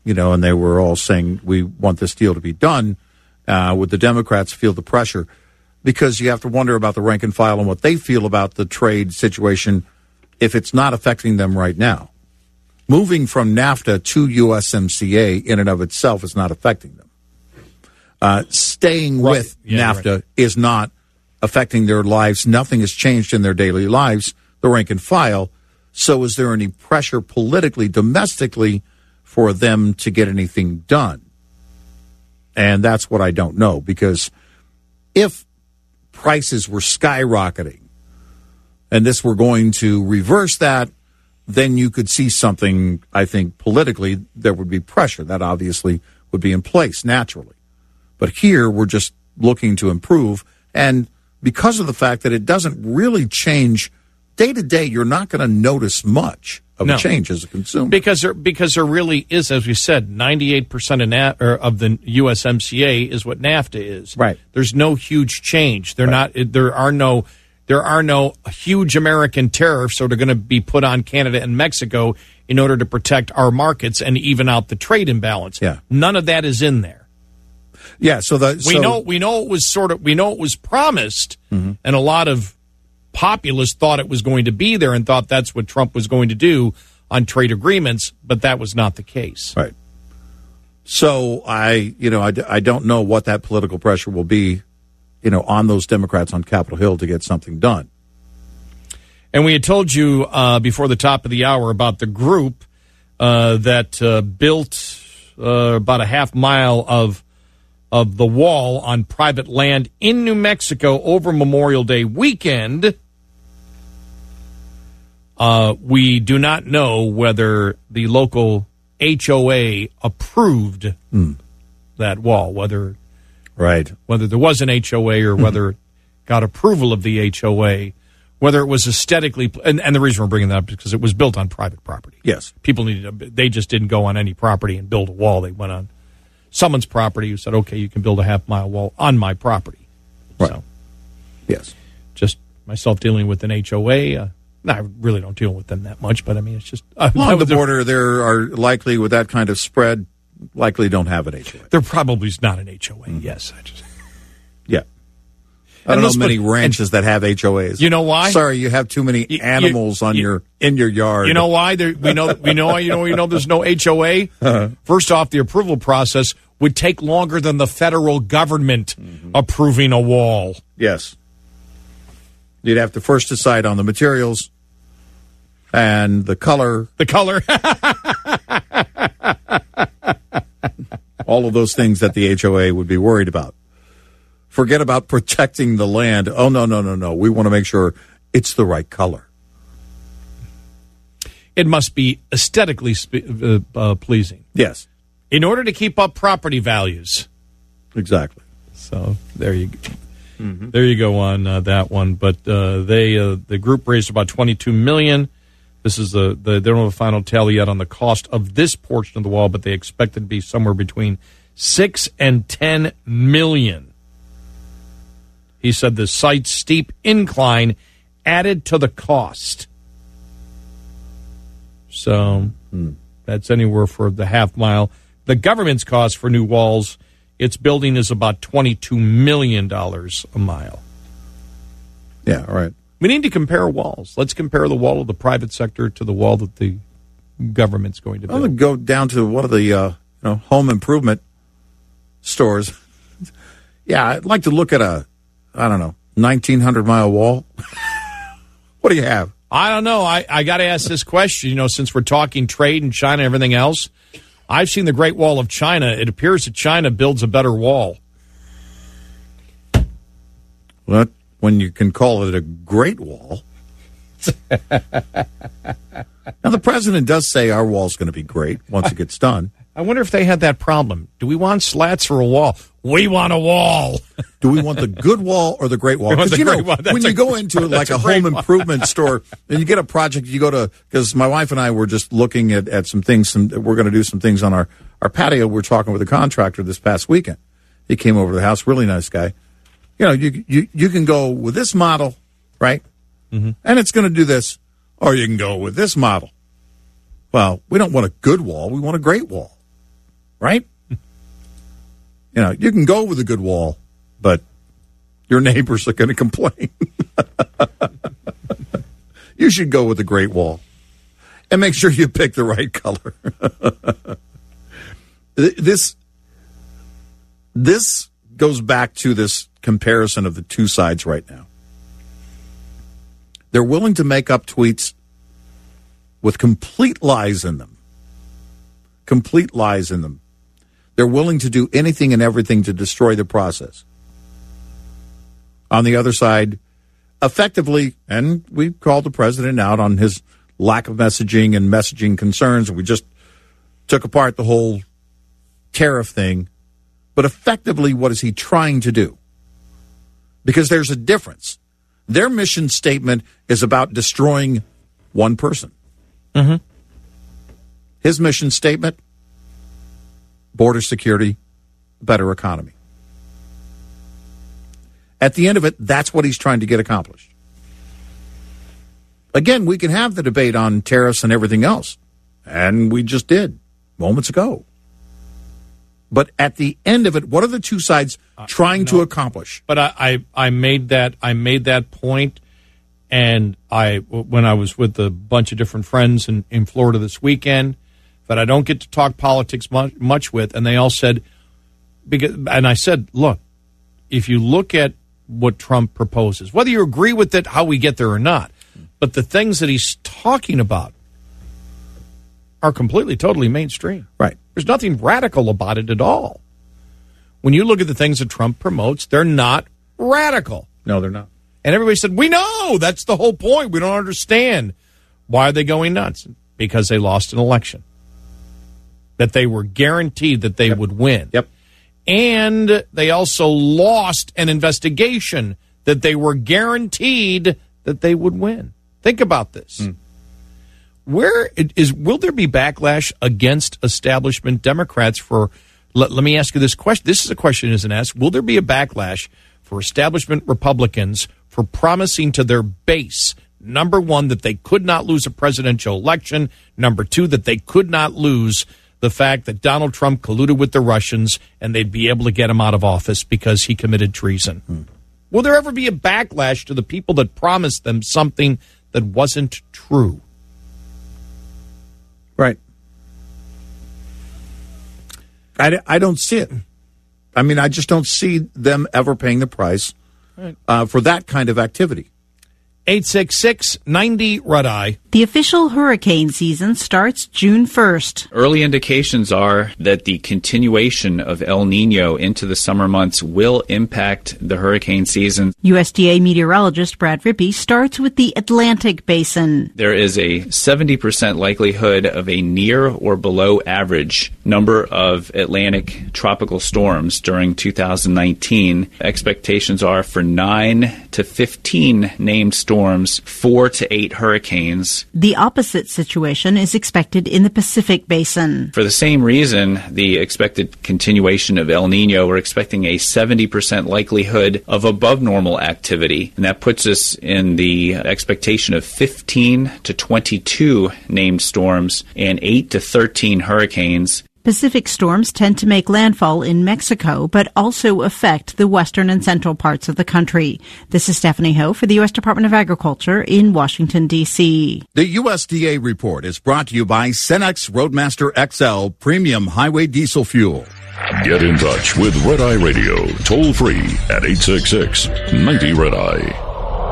and they were all saying, we want this deal to be done. Would the Democrats feel the pressure? Because you have to wonder about the rank and file and what they feel about the trade situation if it's not affecting them right now. Moving from NAFTA to USMCA in and of itself is not affecting them. Staying with NAFTA is not affecting their lives. Nothing has changed in their daily lives, the rank and file. So is there any pressure politically, domestically, for them to get anything done? And that's what I don't know, because if prices were skyrocketing and this were going to reverse that, then you could see something, I think, politically, there would be pressure. That obviously would be in place naturally. But here, we're just looking to improve. And because of the fact that it doesn't really change day to day, you're not going to notice much of a change as a consumer. Because there really is, as we said, 98% of the USMCA is what NAFTA is. Right. There's no huge change. There are no huge American tariffs that are going to be put on Canada and Mexico in order to protect our markets and even out the trade imbalance. Yeah. None of that is in there. Yeah, we know it was promised, and a lot of populists thought it was going to be there and thought that's what Trump was going to do on trade agreements, but that was not the case. Right. So I don't know what that political pressure will be, on those Democrats on Capitol Hill to get something done. And we had told you before the top of the hour about the group that built about a half mile of the wall on private land in New Mexico over Memorial Day weekend. We do not know whether the local HOA approved that wall, whether there was an HOA or whether it got approval of the HOA, whether it was aesthetically, and the reason we're bringing that up is because it was built on private property. Yes. They just didn't go on any property and build a wall. They went on someone's property who said, okay, you can build a half-mile wall on my property. Right. So, yes. Just myself dealing with an HOA. I really don't deal with them that much, but I mean, it's just... Along the border, there are likely, with that kind of spread, likely don't have an HOA. There probably is not an HOA, yes. Yeah. I don't know many ranches that have HOAs. You know why? Sorry, you have too many animals in your yard. You know why? We know there's no HOA. First off, the approval process would take longer than the federal government approving a wall. Yes. You'd have to first decide on the materials and the color. All of those things that the HOA would be worried about. Forget about protecting the land. Oh, no. We want to make sure it's the right color. It must be aesthetically pleasing. Yes. In order to keep up property values. Exactly. So there you go. There you go on that one. But the group raised about $22 million. This is they don't have a final tally yet on the cost of this portion of the wall, but they expect it to be somewhere between $6 and $10 million. He said the site's steep incline added to the cost. So that's anywhere for the half mile. The government's cost for new walls, its building is about $22 million a mile. Yeah, all right. We need to compare walls. Let's compare the wall of the private sector to the wall that the government's going to build. I'm going to go down to one of the home improvement stores. Yeah, I'd like to look at a 1,900-mile wall. What do you have? I don't know. I got to ask this question, since we're talking trade and China and everything else. I've seen the Great Wall of China. It appears that China builds a better wall. Well, when you can call it a Great Wall. Now, the president does say our wall's going to be great once it gets done. I wonder if they had that problem. Do we want slats or a wall? We want a wall. Do we want the good wall or the great wall? Because, when you go into like a home improvement store and you get a project, you go to, because my wife and I were just looking at some things, we're going to do some things on our patio. We're talking with a contractor this past weekend. He came over to the house, really nice guy. You can go with this model, right? And it's going to do this, or you can go with this model. Well, we don't want a good wall. We want a great wall. right? You know, you can go with a good wall, but your neighbors are going to complain. You should go with a great wall. And make sure you pick the right color. This goes back to this comparison of the two sides right now. They're willing to make up tweets with complete lies in them. Complete lies in them. They're willing to do anything and everything to destroy the process. On the other side, effectively, and we called the president out on his lack of messaging and messaging concerns, and we just took apart the whole tariff thing. But effectively, what is he trying to do? Because there's a difference. Their mission statement is about destroying one person. Mm-hmm. His mission statement, border security, better economy. At the end of it, that's what he's trying to get accomplished. Again, we can have the debate on tariffs and everything else, and we just did moments ago. But at the end of it, what are the two sides trying to accomplish? But I made that point, and when I was with a bunch of different friends in Florida this weekend that I don't get to talk politics much with, and they all said, and I said, look, if you look at what Trump proposes, whether you agree with it, how we get there or not, but the things that he's talking about are completely, totally mainstream. Right. There's nothing radical about it at all. When you look at the things that Trump promotes, they're not radical. No, they're not. And everybody said, we know. That's the whole point. We don't understand. Why are they going nuts? Because they lost an election. That they were guaranteed that they would win. Yep. And they also lost an investigation that they were guaranteed that they would win. Think about this. Will there be backlash against establishment Democrats for, let me ask you this question. This is a question that isn't asked. Will there be a backlash for establishment Republicans for promising to their base, number one, that they could not lose a presidential election, number two, that they could not lose the fact that Donald Trump colluded with the Russians and they'd be able to get him out of office because he committed treason? Will there ever be a backlash to the people that promised them something that wasn't true? Right. I don't see it. I mean, I just don't see them ever paying the price for that kind of activity. 866-90-RED-EYE. The official hurricane season starts June 1st. Early indications are that the continuation of El Nino into the summer months will impact the hurricane season. USDA meteorologist Brad Rippey starts with the Atlantic Basin. There is a 70% likelihood of a near or below average number of Atlantic tropical storms during 2019. Expectations are for 9 to 15 named storms, 4 to 8 hurricanes. The opposite situation is expected in the Pacific Basin. For the same reason, the expected continuation of El Nino, we're expecting a 70% likelihood of above normal activity. And that puts us in the expectation of 15 to 22 named storms and 8 to 13 hurricanes. Pacific storms tend to make landfall in Mexico, but also affect the western and central parts of the country. This is Stephanie Ho for the U.S. Department of Agriculture in Washington, D.C. The USDA report is brought to you by Cenex Roadmaster XL Premium Highway Diesel Fuel. Get in touch with Red Eye Radio, toll free at 866-90-RED-EYE.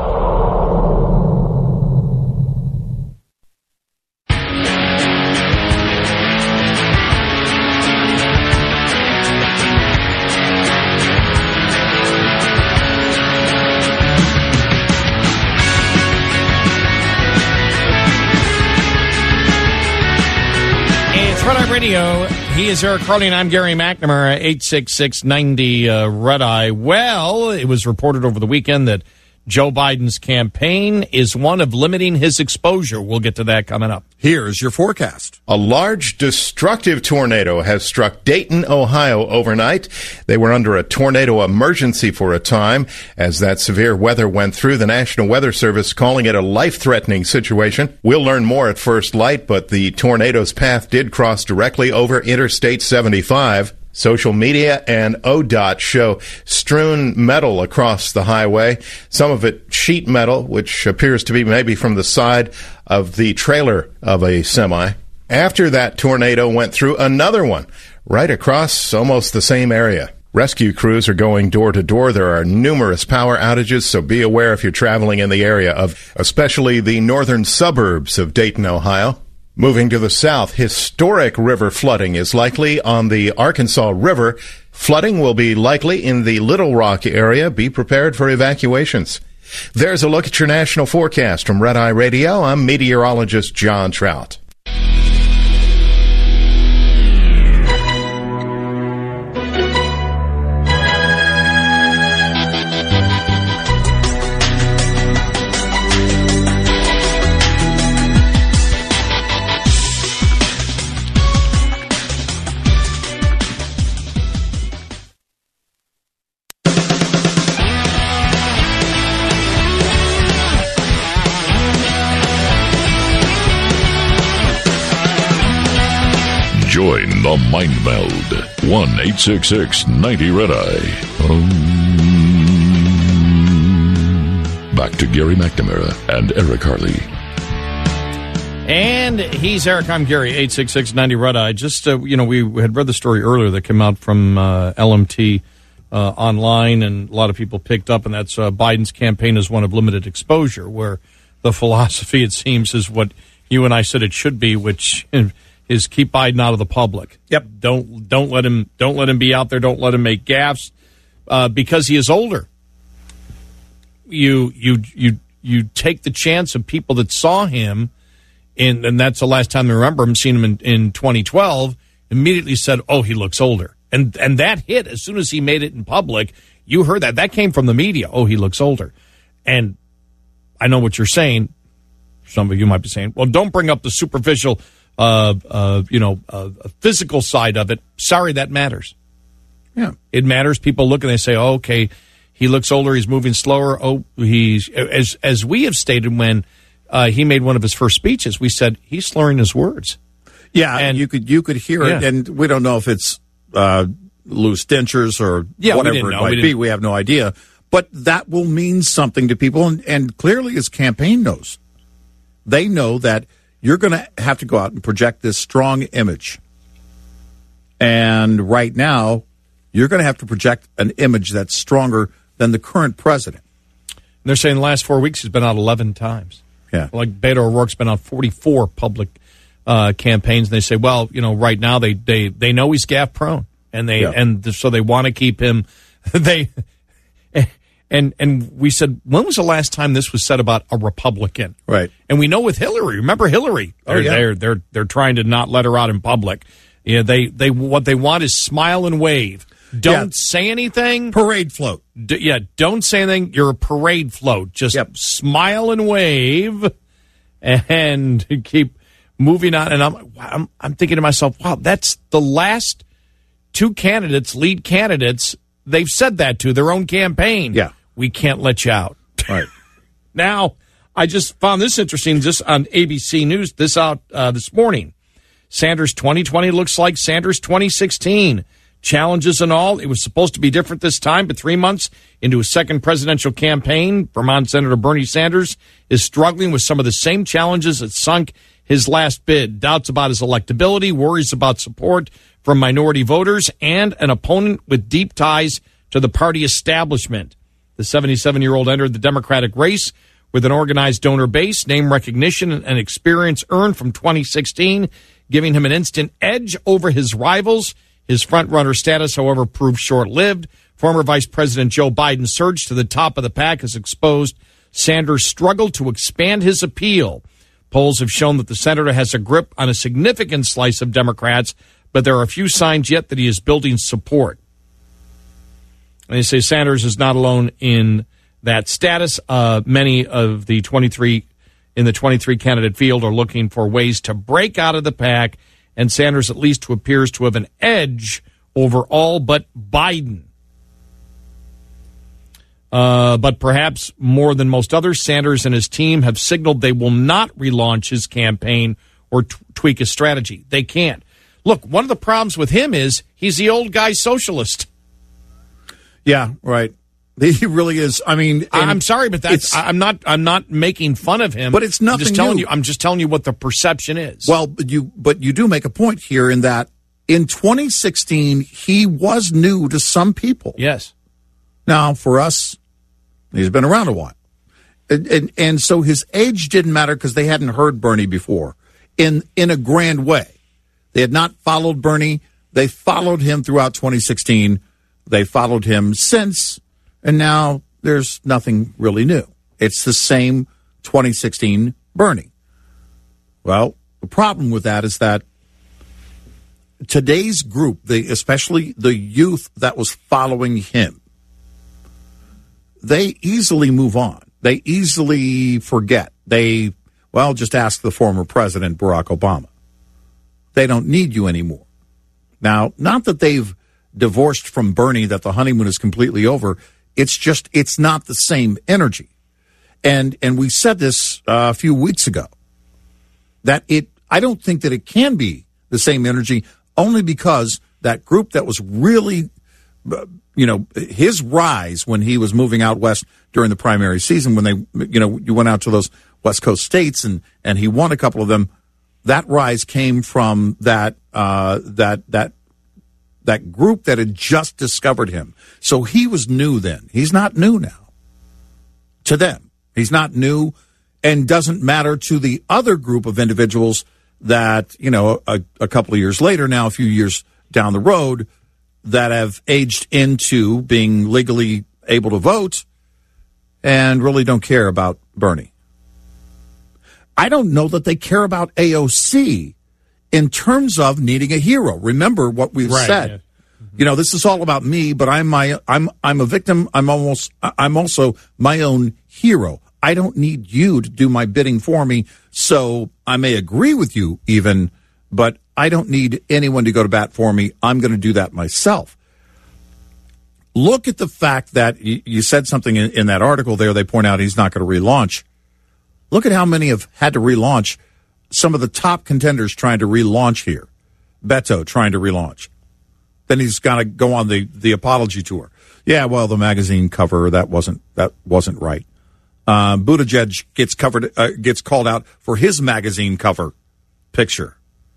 Radio. He is Eric Carly, and I'm Gary McNamara, 866-90-RED-EYE. Well, it was reported over the weekend that Joe Biden's campaign is one of limiting his exposure. We'll get to that coming up. Here's your forecast. A large destructive tornado has struck Dayton, Ohio overnight. They were under a tornado emergency for a time as that severe weather went through. The National Weather Service calling it a life-threatening situation. We'll learn more at first light, but the tornado's path did cross directly over Interstate 75. Social media and ODOT show strewn metal across the highway, some of it sheet metal, which appears to be maybe from the side of the trailer of a semi. After that tornado went through another one, right across almost the same area. Rescue crews are going door to door. There are numerous power outages, so be aware if you're traveling in the area of especially the northern suburbs of Dayton, Ohio. Moving to the south, historic river flooding is likely on the Arkansas River. Flooding will be likely in the Little Rock area. Be prepared for evacuations. There's a look at your national forecast from Red Eye Radio. I'm meteorologist John Trout. Join the Mind Meld. 1-866-90-RED-EYE. Back to Gary McNamara and Eric Harley. And he's Eric. I'm Gary. 866-90-RED-EYE. Just, we had read the story earlier that came out from LMT online, and a lot of people picked up, and that's Biden's campaign is one of limited exposure, where the philosophy, it seems, is what you and I said it should be, which is keep Biden out of the public. Yep. Don't let him be out there. Don't let him make gaffes because he is older. You take the chance of people that saw him, and that's the last time I remember him seeing him in 2012. Immediately said, "Oh, he looks older," and that hit as soon as he made it in public. You heard that. That came from the media. Oh, he looks older, and I know what you're saying. Some of you might be saying, "Well, don't bring up the superficial." Physical side of it. Sorry, that matters. Yeah, it matters. People look and they say, "Oh, okay, he looks older. He's moving slower." Oh, he's as we have stated when he made one of his first speeches. We said he's slurring his words. Yeah, and you could hear it, and we don't know if it's loose dentures or whatever it might be. We have no idea, but that will mean something to people, and clearly his campaign knows. They know that you're going to have to go out and project this strong image. And right now, you're going to have to project an image that's stronger than the current president. And they're saying the last 4 weeks he's been out 11 times. Yeah. Like Beto O'Rourke's been on 44 public campaigns. And they say, well, right now they know he's gaffe prone. And so they want to keep him. And we said, when was the last time this was said about a Republican? Right. And we know with Hillary. Remember Hillary? They're trying to not let her out in public. Yeah, they what they want is smile and wave. Don't say anything. Parade float. Don't say anything. You're a parade float. Just smile and wave, and keep moving on. And I'm thinking to myself, wow, that's the last two candidates, lead candidates. They've said that to their own campaign. Yeah. We can't let you out. Right. Now, I just found this interesting, just on ABC News, this morning. Sanders 2020 looks like Sanders 2016. Challenges and all. It was supposed to be different this time, but 3 months into a second presidential campaign, Vermont Senator Bernie Sanders is struggling with some of the same challenges that sunk his last bid. Doubts about his electability, worries about support from minority voters, and an opponent with deep ties to the party establishment. The 77-year-old entered the Democratic race with an organized donor base, name recognition, and experience earned from 2016, giving him an instant edge over his rivals. His front-runner status, however, proved short-lived. Former Vice President Joe Biden's surge to the top of the pack has exposed Sanders' struggle to expand his appeal. Polls have shown that the senator has a grip on a significant slice of Democrats, but there are a few signs yet that he is building support. And they say Sanders is not alone in that status. Many of the 23 candidate field are looking for ways to break out of the pack, and Sanders at least appears to have an edge over all but Biden. But perhaps more than most others, Sanders and his team have signaled they will not relaunch his campaign or tweak his strategy. They can't. Look, one of the problems with him is he's the old guy socialist. Yeah, right. He really is. I mean, I'm sorry, but I'm not making fun of him. But it's nothing new. I'm just telling you what the perception is. Well, but you do make a point here in that in 2016 he was new to some people. Yes. Now, for us, he's been around a while. And so his age didn't matter because they hadn't heard Bernie before in a grand way. They had not followed Bernie. They followed him throughout 2016. They followed him since, and now there's nothing really new. It's the same 2016 Bernie. Well, the problem with that is that today's group, especially the youth that was following him, they easily move on. They easily forget. Just ask the former president, Barack Obama. They don't need you anymore. Now, not that they've divorced from Bernie, that the honeymoon is completely over. It's not the same energy. And we said this a few weeks ago, that I don't think that it can be the same energy, only because that group that was really, his rise when he was moving out west during the primary season, when you went out to those West Coast states and he won a couple of them, that rise came from that group that had just discovered him. So he was new then. He's not new now to them. He's not new, and doesn't matter to the other group of individuals that, a couple of years later now, a few years down the road, that have aged into being legally able to vote and really don't care about Bernie. I don't know that they care about AOC in terms of needing a hero. Remember what we've said. Yeah. This is all about me, but I'm a victim. I'm also my own hero. I don't need you to do my bidding for me. So I may agree with you even, but I don't need anyone to go to bat for me. I'm going to do that myself. Look at the fact that you said something in that article there. They point out he's not going to relaunch. Look at how many have had to relaunch. Some of the top contenders trying to relaunch here. Beto trying to relaunch. Then he's got to go on the apology tour. Yeah, well, the magazine cover, that wasn't right. Buttigieg gets called out for his magazine cover picture.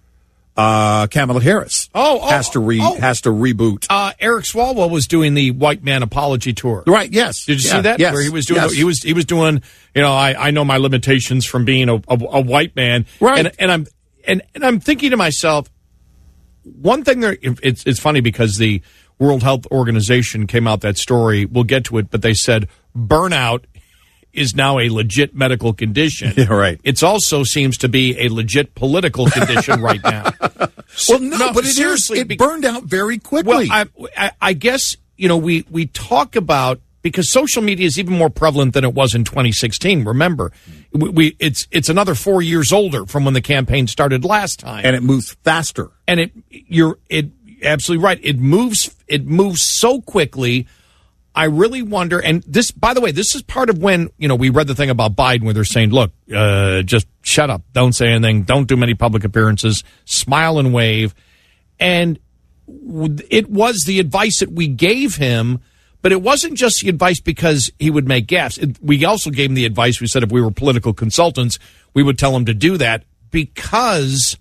Kamala Harris has to reboot. Eric Swalwell was doing the white man apology tour. Right, yes. Did you see that? Yes. Where he was doing he was doing, I know my limitations from being a white man. Right. And I'm thinking to myself, one thing there, it's funny because the World Health Organization came out that story. We'll get to it, but they said burnout is now a legit medical condition. Yeah, right. It also seems to be a legit political condition right now. But seriously, it burned out very quickly. Well, I guess, we talk about, because social media is even more prevalent than it was in 2016. Remember, it's another 4 years older from when the campaign started last time, and it moves faster. And you're absolutely right. It moves so quickly. I really wonder, and this, by the way, this is part of when, we read the thing about Biden where they're saying, look, just shut up, don't say anything, don't do many public appearances, smile and wave. And it was the advice that we gave him, but it wasn't just the advice because he would make gaffes. We also gave him the advice, we said if we were political consultants, we would tell him to do that because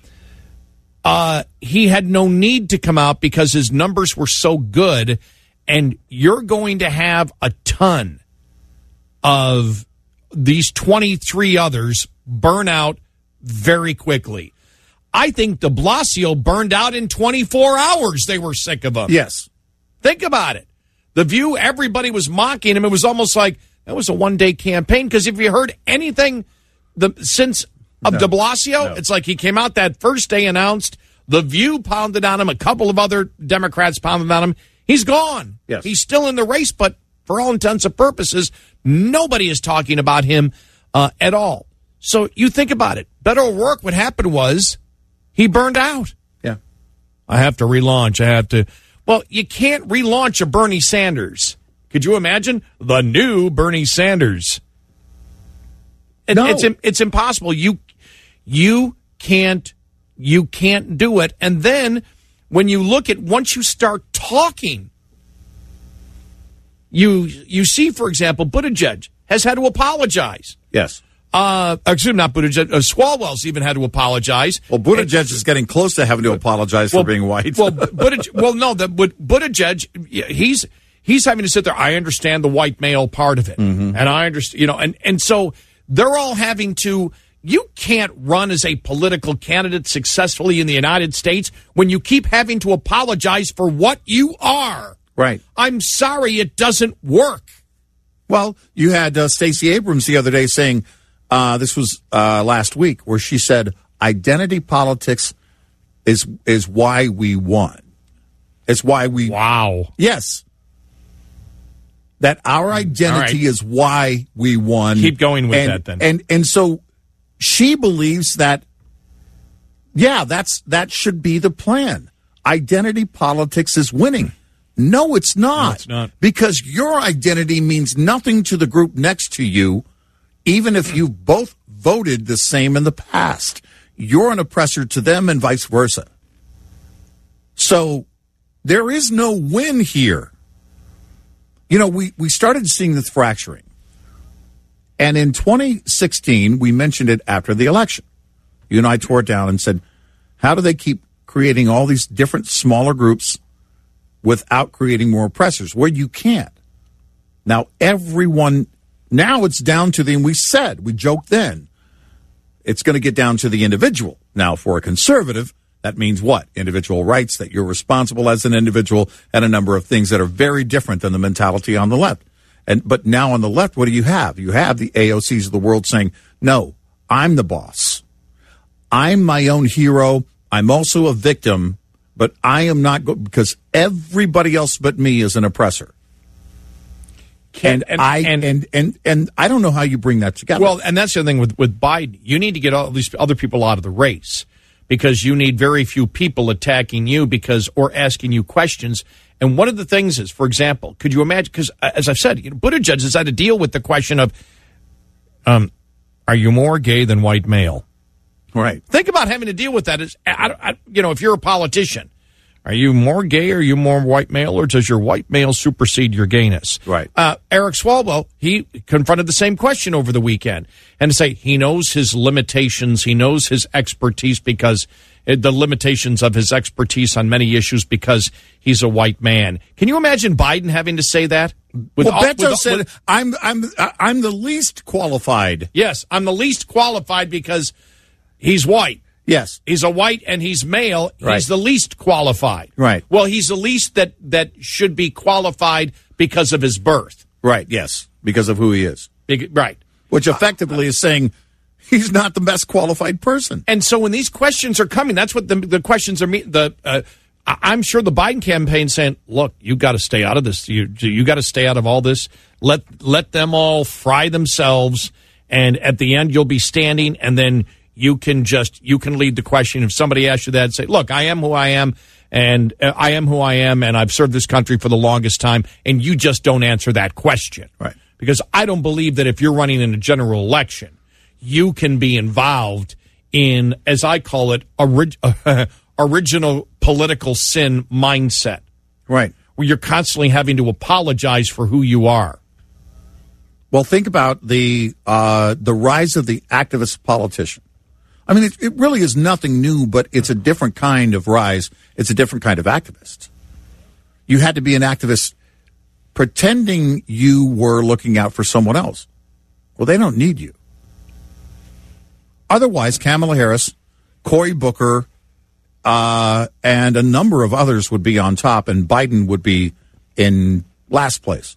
he had no need to come out because his numbers were so good. And you're going to have a ton of these 23 others burn out very quickly. I think de Blasio burned out in 24 hours. They were sick of him. Yes. Think about it. The View, everybody was mocking him. It was almost like that was a one-day campaign. Because if you heard anything since de Blasio, it's like he came out that first day, announced, The View pounded on him, a couple of other Democrats pounded on him. He's gone. Yes. He's still in the race, but for all intents and purposes, nobody is talking about him at all. So you think about it. Beto O'Rourke, what happened was he burned out. Yeah. I have to relaunch. Well, you can't relaunch a Bernie Sanders. Could you imagine the new Bernie Sanders? No. It's impossible. You can't do it. And then when you look at, once you start talking, you see, for example, Buttigieg has had to apologize. Yes. Excuse me, not Buttigieg. Swalwell's even had to apologize. Well, Buttigieg is getting close to having to apologize for being white. Buttigieg, he's having to sit there. I understand the white male part of it, and I understand, and so they're all having to. You can't run as a political candidate successfully in the United States when you keep having to apologize for what you are. Right. I'm sorry, it doesn't work. Well, you had Stacey Abrams the other day saying, this was last week, where she said, identity politics is why we won. It's why we... Wow. Yes. That our identity is why we won. Keep going with that then. And so she believes that, that should be the plan. Identity politics is winning. No, it's not. No, it's not. Because your identity means nothing to the group next to you, even if you both voted the same in the past. You're an oppressor to them and vice versa. So there is no win here. You know, we started seeing this fracturing. And in 2016, we mentioned it after the election. You and I tore it down and said, how do they keep creating all these different smaller groups without creating more oppressors? Well, you can't. Now, now it's down to we joked then, it's going to get down to the individual. Now, for a conservative, that means what? Individual rights, that you're responsible as an individual, and a number of things that are very different than the mentality on the left. But now on the left, what do you have? You have the AOCs of the world saying, no, I'm the boss. I'm my own hero. I'm also a victim, but I am not because everybody else but me is an oppressor. And I don't know how you bring that together. Well, and that's the thing with Biden. You need to get all these other people out of the race because you need very few people attacking you or asking you questions. And one of the things is, for example, could you imagine? Because as I've said, Buttigieg has had to deal with the question of, are you more gay than white male? Right. Think about having to deal with that. If you're a politician. Are you more gay or are you more white male, or does your white male supersede your gayness? Right. Eric Swalwell, he confronted the same question over the weekend, and to say he knows his limitations, he knows his expertise because the limitations of his expertise on many issues because he's a white man. Can you imagine Biden having to say that? Beto said, I'm the least qualified. Yes, I'm the least qualified because he's white. Yes. He's a white and he's male. Right. He's the least qualified. Right. Well, he's the least that should be qualified because of his birth. Right, yes, because of who he is. Right. Which effectively is saying he's not the best qualified person. And so when these questions are coming, that's what the questions are. I'm sure the Biden campaign saying, look, you got to stay out of this. You got to stay out of all this. Let them all fry themselves. And at the end, you'll be standing, and then you can lead the question. If somebody asks you that, say, look, I am who I am, and I am who I am, and I've served this country for the longest time, and you just don't answer that question. Right. Because I don't believe that if you're running in a general election, you can be involved in, as I call it, original political sin mindset. Right. Where you're constantly having to apologize for who you are. Well, think about the rise of the activist politician. I mean, it really is nothing new, but it's a different kind of rise. It's a different kind of activist. You had to be an activist pretending you were looking out for someone else. Well, they don't need you. Otherwise, Kamala Harris, Cory Booker, and a number of others would be on top, and Biden would be in last place.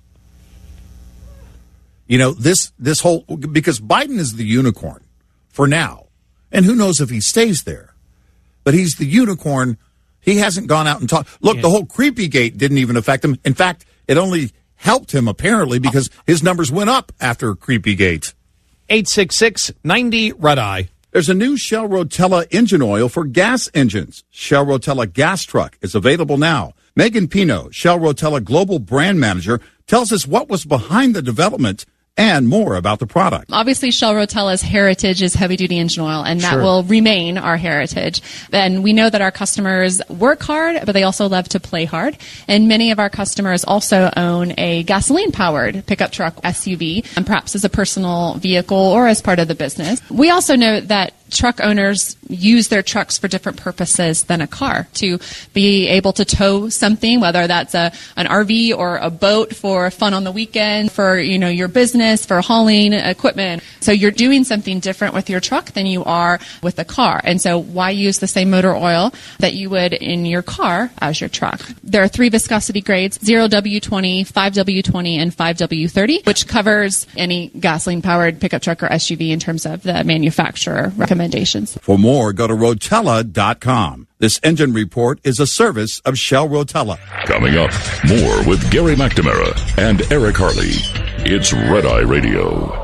You know, this whole, because Biden is the unicorn for now. And who knows if he stays there. But he's the unicorn. He hasn't gone out and talked. Look, the whole Creepygate didn't even affect him. In fact, it only helped him, apparently, because his numbers went up after Creepygate. 866-90-RED-EYE. There's a new Shell Rotella engine oil for gas engines. Shell Rotella Gas Truck is available now. Megan Pino, Shell Rotella Global Brand Manager, tells us what was behind the development and more about the product. Obviously, Shell Rotella's heritage is heavy-duty engine oil, and that will remain our heritage. And we know that our customers work hard, but they also love to play hard. And many of our customers also own a gasoline-powered pickup truck SUV, and perhaps as a personal vehicle or as part of the business. We also know that truck owners use their trucks for different purposes than a car, to be able to tow something, whether that's an RV or a boat for fun on the weekend, for your business, for hauling equipment. So you're doing something different with your truck than you are with a car. And so why use the same motor oil that you would in your car as your truck? There are 3 viscosity grades: 0W20, 5W20, and 5W30, which covers any gasoline-powered pickup truck or SUV in terms of the manufacturer recommendations. For more, go to Rotella.com. This engine report is a service of Shell Rotella. Coming up, more with Gary McNamara and Eric Harley. It's Red Eye Radio.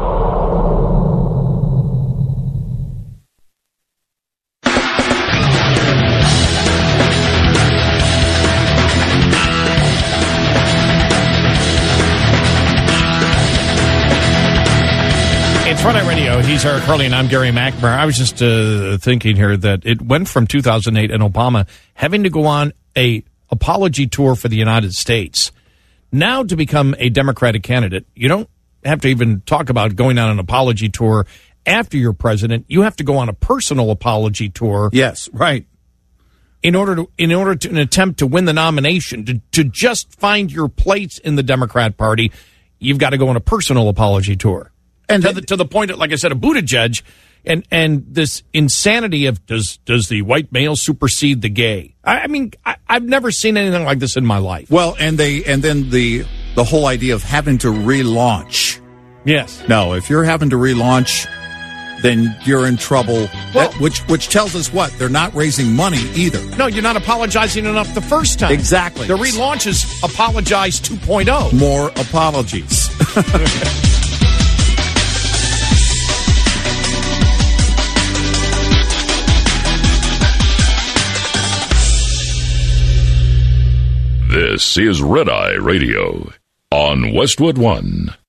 It's Red Eye Radio. He's Eric Harley, and I'm Gary McNamara. I was just thinking here that it went from 2008 and Obama having to go on a apology tour for the United States. Now, to become a Democratic candidate, you don't have to even talk about going on an apology tour after you're president. You have to go on a personal apology tour. Yes, right. In order to an attempt to win the nomination, to just find your place in the Democrat Party, you've got to go on a personal apology tour. And to the point, like I said, of Buttigieg, and this insanity of does the white male supersede the gay? I mean, I've never seen anything like this in my life. Well, and then the whole idea of having to relaunch. Yes. No, if you're having to relaunch, then you're in trouble. Well, which tells us what? They're not raising money either. No, you're not apologizing enough the first time. Exactly. The relaunch is Apologize 2.0. More apologies. This is Red Eye Radio on Westwood One.